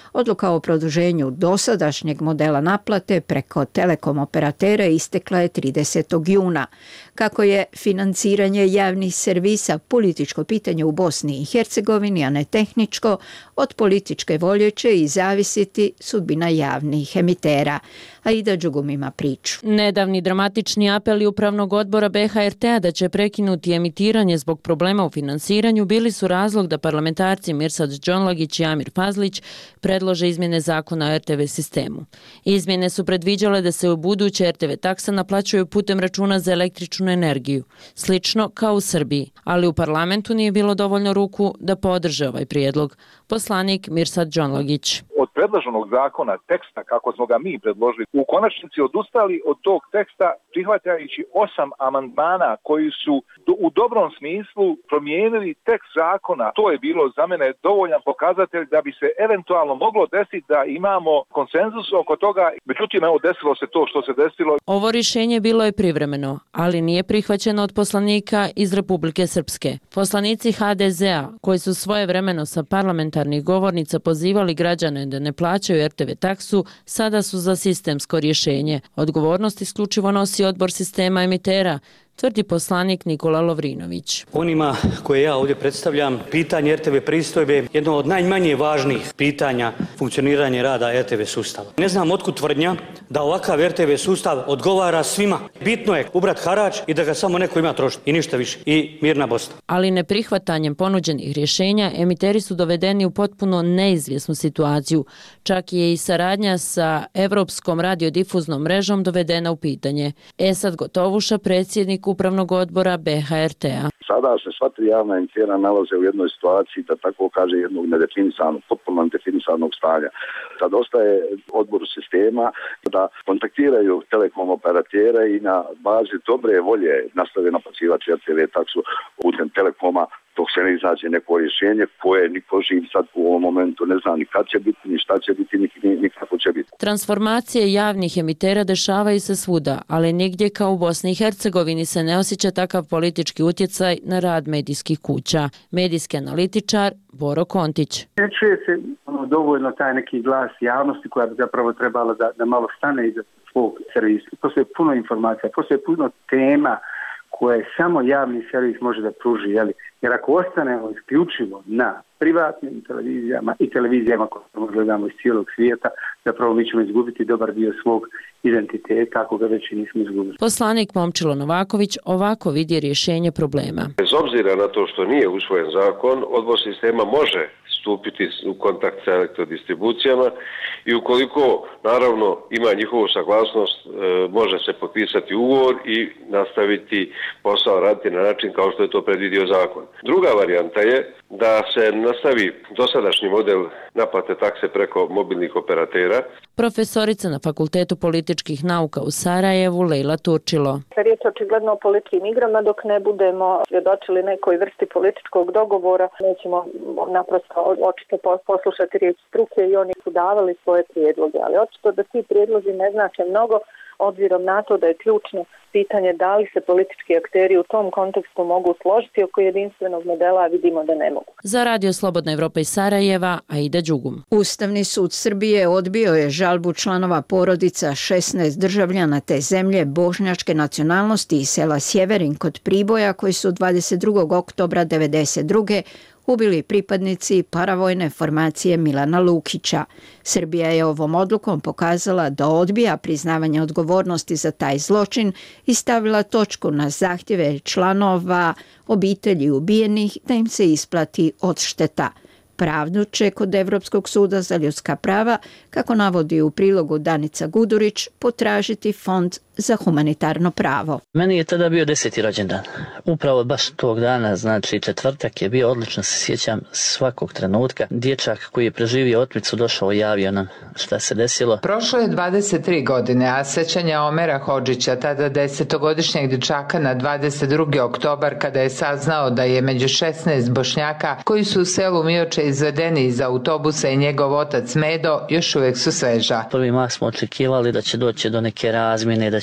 Odluka o produženju dosadašnjeg modela naplate preko telekom operatera istekla je tridesetog juna. Kako je financiranje javnih servisa političko pitanje u Bosni i Hercegovini, a ne tehničko, od političke volje će i zavisiti sudbina javnih emitera. Aida Đugum ima priču. Nedavni dramatični apeli Upravnog odbora B H R T-a da će prekinuti emitiranje zbog problema u finansiranju bili su razlog da parlamentarci Mirsad Džonlagić i Amir Fazlić predlože izmjene zakona o R T V sistemu. Izmjene su predviđale da se u buduće R T V taksa naplaćuju putem računa za električnu energiju, slično kao u Srbiji, ali u parlamentu nije bilo dovoljno ruku da podrže ovaj prijedlog. Poslanik Mirsad Džonlagić. Od predloženog zakona, teksta kako smo ga mi predložili, u konačnici odustali od tog teksta prihvatajući osam amandmana koji su do, u dobrom smislu promijenili tekst zakona. To je bilo za mene dovoljan pokazatelj da bi se eventualno moglo desiti da imamo konsenzus oko toga. Međutim, evo desilo se to što se desilo. Ovo rješenje bilo je privremeno, ali nije prihvaćeno od poslanika iz Republike Srpske. Poslanici H D Z-a, koji su svojevremeno sa parlamentarnih govornica pozivali građane da ne plaćaju R T V taksu, sada su za sistemsko rješenje. Odgovornost isključivo nosi odbor sistema emitera, tvrdi poslanik Nikola Lovrinović. Onima koje ja ovdje predstavljam, pitanje R T V pristojbe je jedno od najmanje važnijih pitanja funkcioniranja rada R T V sustava. Ne znam otkud tvrdnja da ovakav R T V sustav odgovara svima. Bitno je ubrat harač i da ga samo neko ima trošiti i ništa više. I mirna Bosna. Ali neprihvatanjem ponuđenih rješenja emiteri su dovedeni u potpuno neizvjesnu situaciju. Čak je i saradnja sa Evropskom radiodifuznom mrežom dovedena u pitanje. Esad Gotovuša, predsjednik Upravnog odbora B H R T-a. Sada se sva tri javna emitera nalaze u jednoj situaciji, da tako kaže, jednog nedefinisanog, potpuno nedefinisanog stanja. Sad ostaje odboru sistema da kontaktiraju telekom operatere i na bazi dobre volje nastave naplaćivati R T V taksu putem telekoma, dok se ne iznađe neko rješenje koje niko živ sad u ovom momentu ne zna ni kad će biti, ni šta će biti, ni, ni kako će biti. Transformacije javnih emitera dešavaju se svuda, ali nigdje kao u Bosni i Hercegovini se ne osjeća takav politički utjecaj na rad medijskih kuća. Medijski analitičar Boro Kontić. Ne čuje se ono, dovoljno taj neki glas javnosti koja bi zapravo trebala da, da malo stane iza svog servisa. Postoje puno informacija, postoje puno tema koje samo javni servis može da pruži. Jeli? Jer ako ostanemo isključivo na privatnim televizijama i televizijama koje gledamo iz cijelog svijeta, zapravo mi ćemo izgubiti dobar dio svog identiteta ako ga već i nismo izgubili. Poslanik Momčilo Novaković ovako vidi rješenje problema. Bez obzira na to što nije usvojen zakon, odbor sistema može stupiti u kontakt sa elektrodistribucijama i ukoliko naravno ima njihovu saglasnost, može se potpisati ugovor i nastaviti posao raditi na način kao što je to predvidio zakon. Druga varijanta je da se nastavi dosadašnji model naplate takse preko mobilnih operatera. Profesorica na Fakultetu političkih nauka u Sarajevu Lejla Turčilo. Riječ je očigledno o političkim igrama, dok ne budemo svjedočili nekoj vrsti političkog dogovora, nećemo naprosto očito poslušati riječ struke i oni su davali svoje prijedloge, ali očito da ti prijedlozi ne znače mnogo, obzirom na to da je ključno pitanje da li se politički akteri u tom kontekstu mogu složiti oko jedinstvenog modela, a vidimo da ne mogu. Za Radio Slobodna Evropa iz Sarajeva, Aida Đugum. Ustavni sud Srbije odbio je žalbu članova porodica šesnaest državljana te zemlje bošnjačke nacionalnosti iz sela Sjeverin kod Priboja koji su dvadeset drugog oktobra devedeset druge ubili pripadnici paravojne formacije Milana Lukića. Srbija je ovom odlukom pokazala da odbija priznavanje odgovornosti za taj zločin i stavila točku na zahtjeve članova obitelji ubijenih da im se isplati odšteta. Pravdu će kod Evropskog suda za ljudska prava, kako navodi u prilogu Danica Gudurić, potražiti Fond za humanitarno pravo. Meni je tada bio deseti rođendan. Upravo baš tog dana, znači četvrtak je bio, odlično se sjećam svakog trenutka. Dječak koji je preživio otmicu došao i javio nam šta se desilo. Prošlo je dvadeset tri godine, a sećanja Omera Hodžića, tada desetogodišnjeg dječaka na dvadeset drugi oktobar, kada je saznao da je među šesnaest Bošnjaka koji su u selu Mioče izvedeni iz autobusa i njegov otac Medo, još uvijek su sveža. Prvi mah smo očekivali da će doći do neke razmjene, da će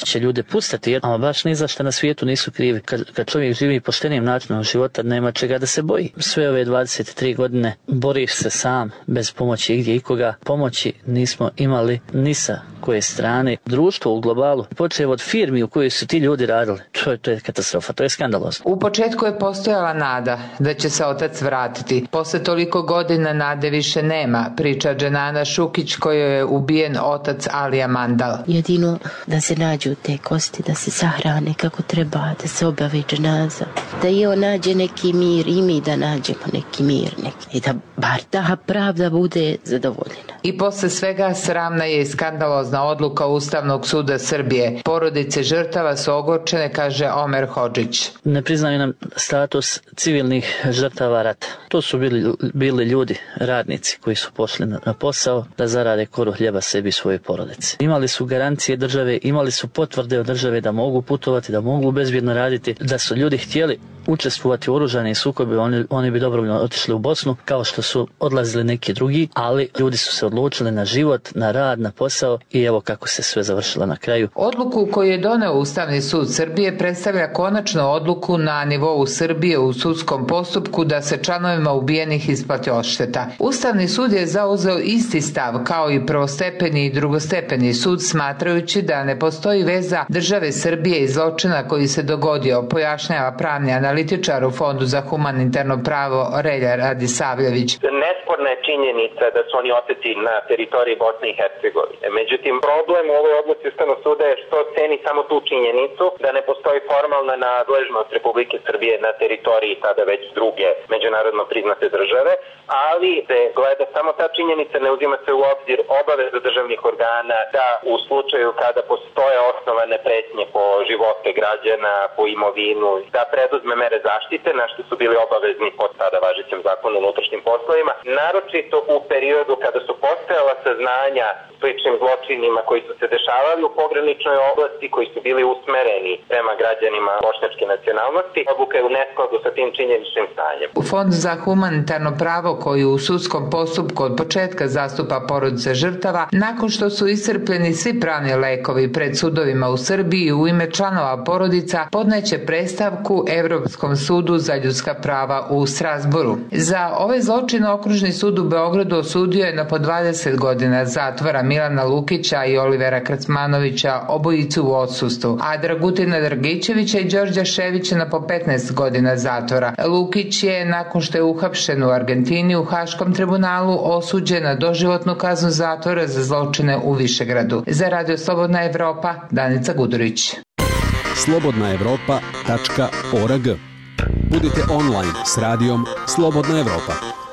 će ljude pustiti, ama baš ni za što na svijetu nisu krivi. Kad, kad čovjek živi poštenim načinom života, nema čega da se boji. Sve ove dvadeset tri godine boriš se sam, bez pomoći igdje ikoga. Pomoći nismo imali ni sa koje strane. Društvo u globalu, počev od firmi u kojoj su ti ljudi radili, to je, to je katastrofa, to je skandalozno. U početku je postojala nada da će se otac vratiti. Posle toliko godina nade više nema, priča Dženana Šukić kojoj je ubijen otac Alija Mandal. Jedino da se nađu te kosti, da se sahrane kako treba, da se objavi dženaza, da i on nađe neki mir i mi da nađemo neki mir neki. I da bar ta pravda bude zadovoljena. I posle svega sramna je i skandalozna odluka Ustavnog suda Srbije. Porodice žrtava su ogorčene, kaže Omer Hodžić. Ne priznaju nam status civilnih žrtava rata. To su bili, bili ljudi, radnici koji su pošli na, na posao da zarade koru hljeba sebi i svoje porodice. Imali su garancije države, imali su potvrde od države da mogu putovati, da mogu bezbjedno raditi, da su ljudi htjeli učestvovati u oružanim sukobi, oni, oni bi dobrovoljno otišli u Bosnu, kao što su odlazili neki drugi, ali ljudi su se odlučili na život, na rad, na posao i evo kako se sve završilo na kraju. Odluku koju je doneo Ustavni sud Srbije predstavlja konačnu odluku na nivou Srbije u sudskom postupku da se članovima ubijenih isplati odšteta. Ustavni sud je zauzeo isti stav kao i prvostepeni i drugostepeni sud, smatrajući da ne postoji veza države Srbije i zločina koji se dogodio, pojašnjava pravni analitičar u Fondu za humanitarno pravo Relja Radisavljević. Nesporna je činjenica da su oni oteti na teritoriji Bosne i Hercegovine. Međutim, problem u ovoj odluci Ustavnog suda je što ceni samo tu činjenicu da ne postoji formalna nadležnost Republike Srbije na teritoriji tada već druge međunarodno priznate države, ali se gleda samo ta činjenica, ne uzima se u obzir obaveza državnih organa da u slučaju kada postoje osnovane pretnje po živote građana, po imovinu, da preduzme mere zaštite, na što su bili obavezni pod tada važećem zakonu o unutrašnjim poslovima, naročito u periodu kada su postojala saznanja sličnim zločinima koji su se dešavali u pograničnoj oblasti, koji su bili usmereni prema građanima bošnjačke nacionalnosti. Odluka je u neskladu sa tim činjeničnim stanjem. Fond za humanitarno pravo koji u sudskom postupku od početka zastupa porodice žrtava, nakon što su iscrpljeni svi pravni lekovi pred sudovima u Srbiji u ime članova porodica, podneće predstavku Evropskom sudu za ljudska prava u Strasburu. Za ove zločine Okružni sud u Beogradu osudio je na po dvadeset godina zatvora Milana Lukića i Olivera Kracmanovića, obojicu u odsustvu, a Dragutina Dragićevića i Đorđa Ševića na po petnaest godina zatvora. Lukić je, nakon što je uhapšen u Argentini u Haškom tribunalu, osuđen na doživotnu kaznu zatvora za zločine u Višegradu. Za Radio Slobodna Evropa, Danica Gudurić. slobodna evropa tačka org. Budite online s radijom Slobodna Evropa.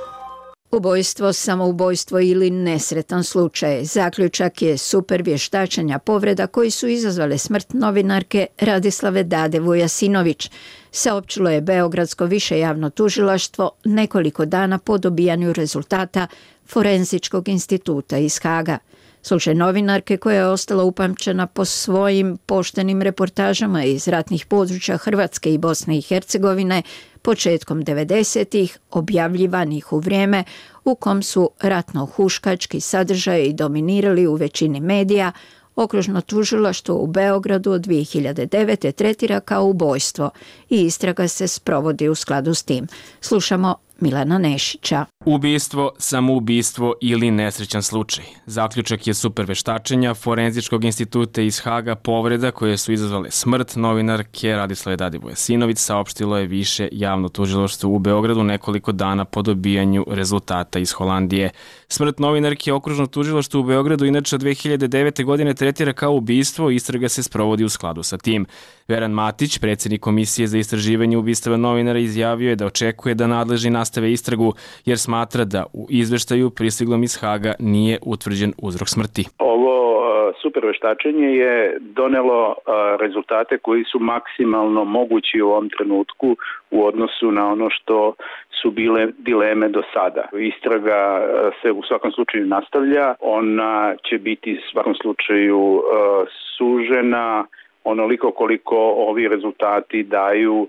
Ubojstvo, samoubojstvo ili nesretan slučaj. Zaključak je super vještačenja povreda koji su izazvale smrt novinarke Radislave Dade Vujasinović. Saopćilo je Beogradsko više javno tužilaštvo nekoliko dana po dobijanju rezultata Forenzičkog instituta iz Haga. Slučaj novinarke koja je ostala upamćena po svojim poštenim reportažama iz ratnih područja Hrvatske i Bosne i Hercegovine početkom devedesetih, objavljivanih u vrijeme u kom su ratno-huškački sadržaji dominirali u većini medija, Okružno tužilaštvo u Beogradu od dvije hiljade devete. tretira kao ubojstvo i istraga se sprovodi u skladu s tim. Slušamo Milana Nešića. Ubistvo, samoubistvo ili nesrećan slučaj. Zaključak je super veštačenja Forenzičkog instituta iz Haga povreda koje su izazvale smrt novinarke Radislave Dade Vujasinović, saopštilo je više javno tužilaštvo u Beogradu nekoliko dana po dobijanju rezultata iz Holandije. Smrt novinarke Okružno tužilaštvo u Beogradu inače od dve hiljade devete. godine tretira kao ubistvo, istraga se sprovodi u skladu sa tim. Veran Matić, predsjednik Komisije za istraživanje ubistava novinara, izjavio je da očekuje da nadležni nastave istragu jer smatra da u izveštaju pristiglom iz Haga nije utvrđen uzrok smrti. Ovo super veštačenje je donelo rezultate koji su maksimalno mogući u ovom trenutku u odnosu na ono što su bile dileme do sada. Istraga se u svakom slučaju nastavlja, ona će biti u svakom slučaju sužena onoliko koliko ovi rezultati daju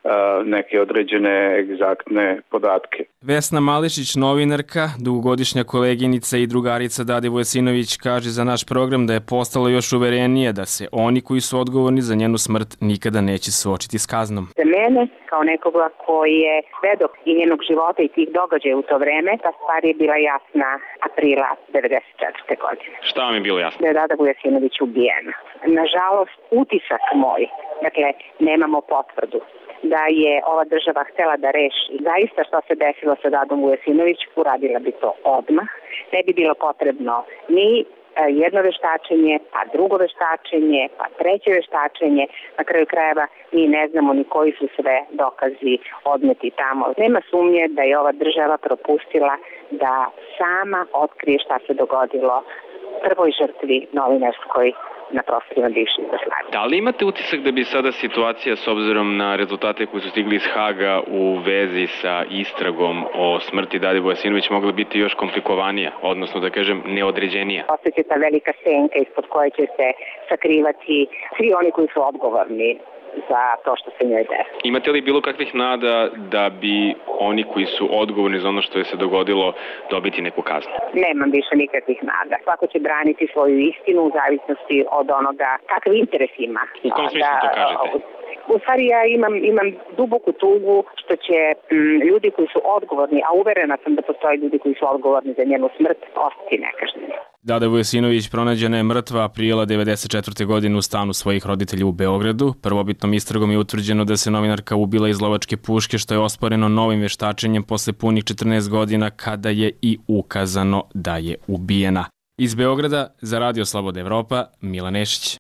neke određene egzaktne podatke. Vesna Mališić, novinarka, dugogodišnja koleginica i drugarica Dade Vujasinović, kaže za naš program da je postalo još uverenije da se oni koji su odgovorni za njenu smrt nikada neće suočiti s kaznom. Za mene, kao nekoga koji je svedok i njenog života i tih događaja u to vreme, ta stvar je bila jasna aprila devedeset četvrte godine. Šta vam je bilo jasno? Da je Dada Vujasinović ubijena. Nažalost, utisak moj, dakle, nemamo potvrdu da je ova država htela da reši zaista što se desilo sa Dadom Vujasinović, uradila bi to odmah. Ne bi bilo potrebno ni jedno veštačenje, pa drugo veštačenje, pa treće veštačenje. Na kraju krajeva mi ne znamo ni koji su sve dokazi odneti tamo. Nema sumnje da je ova država propustila da sama otkrije šta se dogodilo prvoj žrtvi novinarskoj na prostorima bivše Jugoslavije. Da li imate utisak da bi sada situacija s obzirom na rezultate koji su stigli iz Haga u vezi sa istragom o smrti Dade Vujasinović mogla biti još komplikovanija, odnosno da kažem neodređenija? Ostaće ta velika senka ispod koje će se sakrivati svi oni koji su odgovorni za to što se njoj desilo. Imate li bilo kakvih nada da bi oni koji su odgovorni za ono što je se dogodilo dobiti neku kaznu? Nemam više nikakvih nada. Svako će braniti svoju istinu u zavisnosti od onoga kakav interes ima. U kom smislu to kažete? U stvari ja imam, imam duboku tugu što će m, ljudi koji su odgovorni, a uverena sam da postoje ljudi koji su odgovorni za njenu smrt, ostati nekažnjeni. Dada Vujasinović pronađena je mrtva aprila devedeset četvrte godine u stanu svojih roditelja u Beogradu. Prvobitnom istragom je utvrđeno da se novinarka ubila iz lovačke puške, što je osporeno novim veštačenjem posle punih četrnaest godina kada je i ukazano da je ubijena. Iz Beograda za Radio Slobodna Evropa, Milan Nešić.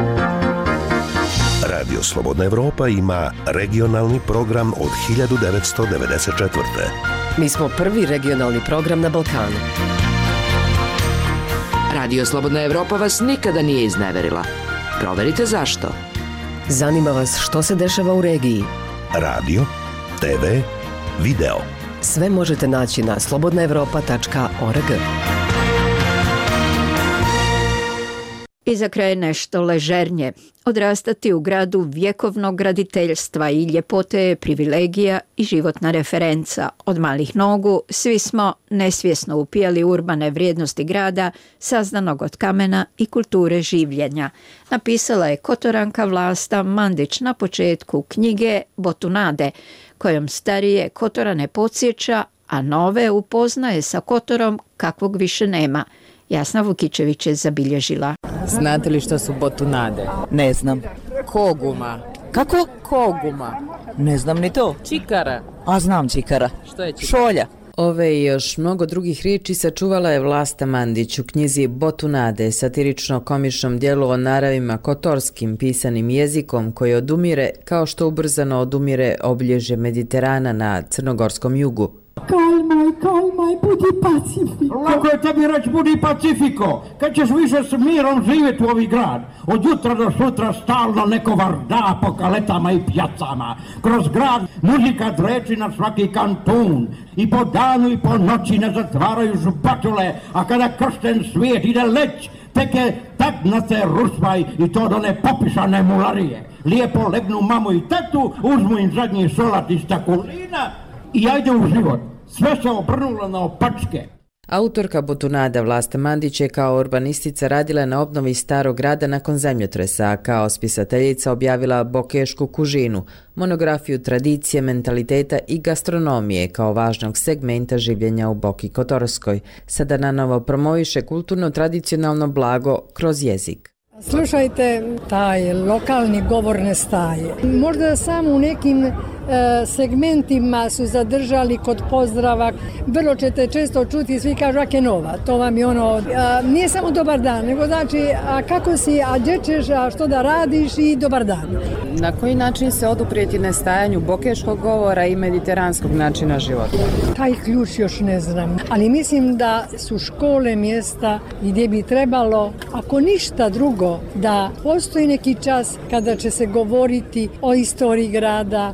Radio Slobodna Evropa ima regionalni program od hiljadu devetsto devedeset četvrte. Mi smo prvi regionalni program na Balkanu. Radio Slobodna Evropa vas nikada nije izneverila. Proverite zašto. Zanima vas što se dešava u regiji. Radio, te ve, video. Sve možete naći na slobodna evropa tačka org. I za kraj nešto ležernje. Odrastati u gradu vjekovnog graditeljstva i ljepote je privilegija i životna referenca. Od malih nogu svi smo nesvjesno upijali urbane vrijednosti grada, saznanog od kamena i kulture življenja. Napisala je Kotoranka Vlasta Mandić na početku knjige Botunade, kojom starije Kotorane podsjeća, a nove upoznaje sa Kotorom kakvog više nema. Jasna Vukičević je zabilježila. Znate li što su botunade? Ne znam. Koguma. Kako? Koguma. Ne znam ni to. Čikara. A znam čikara. Što je čikara? Šolja. Ove i još mnogo drugih riječi sačuvala je Vlasta Mandić u knjizi Botunade, satirično-komičnom dijelu o naravima kotorskim pisanim jezikom koji odumire kao što ubrzano odumire obilježje Mediterana na crnogorskom jugu. Kalmaj, kalmaj, budi pacifiko. Kako je tebi reći budi pacifiko? Kad ćeš više s mirom živjeti u ovi grad? Od jutra do sutra stalno neko varda po kaletama i pjacama. Kroz grad muzika dreči na svaki kantun. I po danu i po noći ne zatvaraju župačule, a kada kršten svijet ide leć, tek je tak na se ruspaj i to do ne popišane mularije. Lijepo legnu mamu i tatu, uzmu im zadnji solat iz takulina i ajde u život. Sve se obrnulo na opačke. Autorka Botunada Vlasta Mandić je kao urbanistica radila na obnovi starog grada nakon zemljotresa, a kao spisateljica objavila Bokešku kužinu, monografiju tradicije, mentaliteta i gastronomije kao važnog segmenta življenja u Boki Kotorskoj. Sada nanovo promoviše kulturno-tradicionalno blago kroz jezik. Slušajte, taj lokalni govor ne staje. Možda samo u nekim e, segmentima su zadržali kod pozdrava. Vrlo ćete često čuti, svi kažu ak je nova. To vam je ono, a, nije samo dobar dan, nego znači a kako si, a gdje ćeš, a što da radiš i dobar dan. Na koji način se oduprijeti nestajanju bokeškog govora i mediteranskog načina života? Taj ključ još ne znam, ali mislim da su škole mjesta gdje bi trebalo, ako ništa drugo, da postoji neki čas kada će se govoriti o istoriji grada, o arhitekturi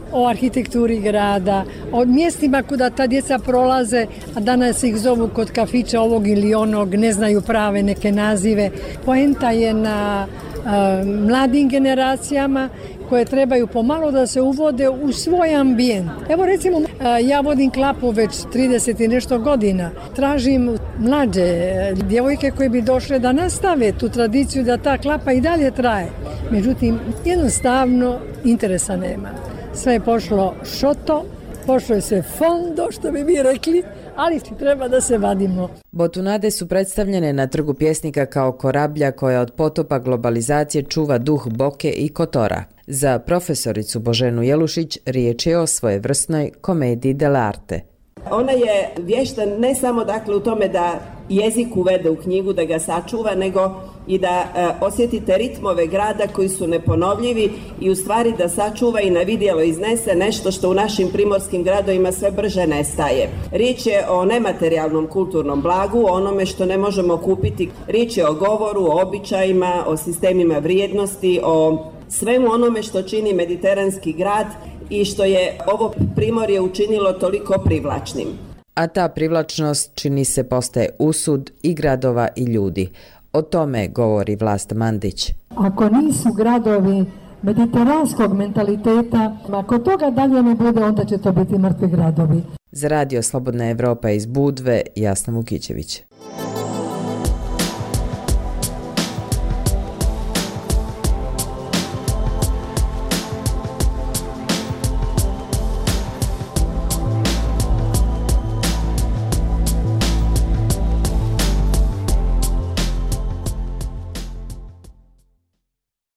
arhitekturi grada, o mjestima kuda ta djeca prolaze, a danas ih zovu kod kafića ovog ili onog, ne znaju prave neke nazive. Poenta je na uh, mladim generacijama koje trebaju pomalo da se uvode u svoj ambijent. Evo recimo, uh, ja vodim klapu već trideset i nešto godina. Tražim mlađe djevojke koje bi došle da nastave tu tradiciju da ta klapa i dalje traje. Međutim, jednostavno interesa nema. Sve je pošlo šoto, pošlo je sve fondo, što bi mi rekli, ali treba da se vadimo. Botunade su predstavljene na Trgu pjesnika kao korablja koja od potopa globalizacije čuva duh Boke i Kotora. Za profesoricu Boženu Jelušić riječ je o svojevrsnoj komediji dell'arte. Ona je vješta ne samo dakle u tome da jezik uvede u knjigu, da ga sačuva, nego i da e, osjetite ritmove grada koji su neponovljivi i u stvari da sačuva i na vidjelo iznese nešto što u našim primorskim gradovima sve brže nestaje. Riječ je o nematerijalnom kulturnom blagu, o onome što ne možemo kupiti. Riječ je o govoru, o običajima, o sistemima vrijednosti, o svemu onome što čini mediteranski grad i što je ovo primorje učinilo toliko privlačnim. A ta privlačnost čini se postaje usud i gradova i ljudi. O tome govori Vlasta Mandić. Ako nisu gradovi mediteranskog mentaliteta, ako toga dalje ne bude, onda će to biti mrtvi gradovi. Za Radio Slobodna Evropa iz Budve, Jasna Vukićević.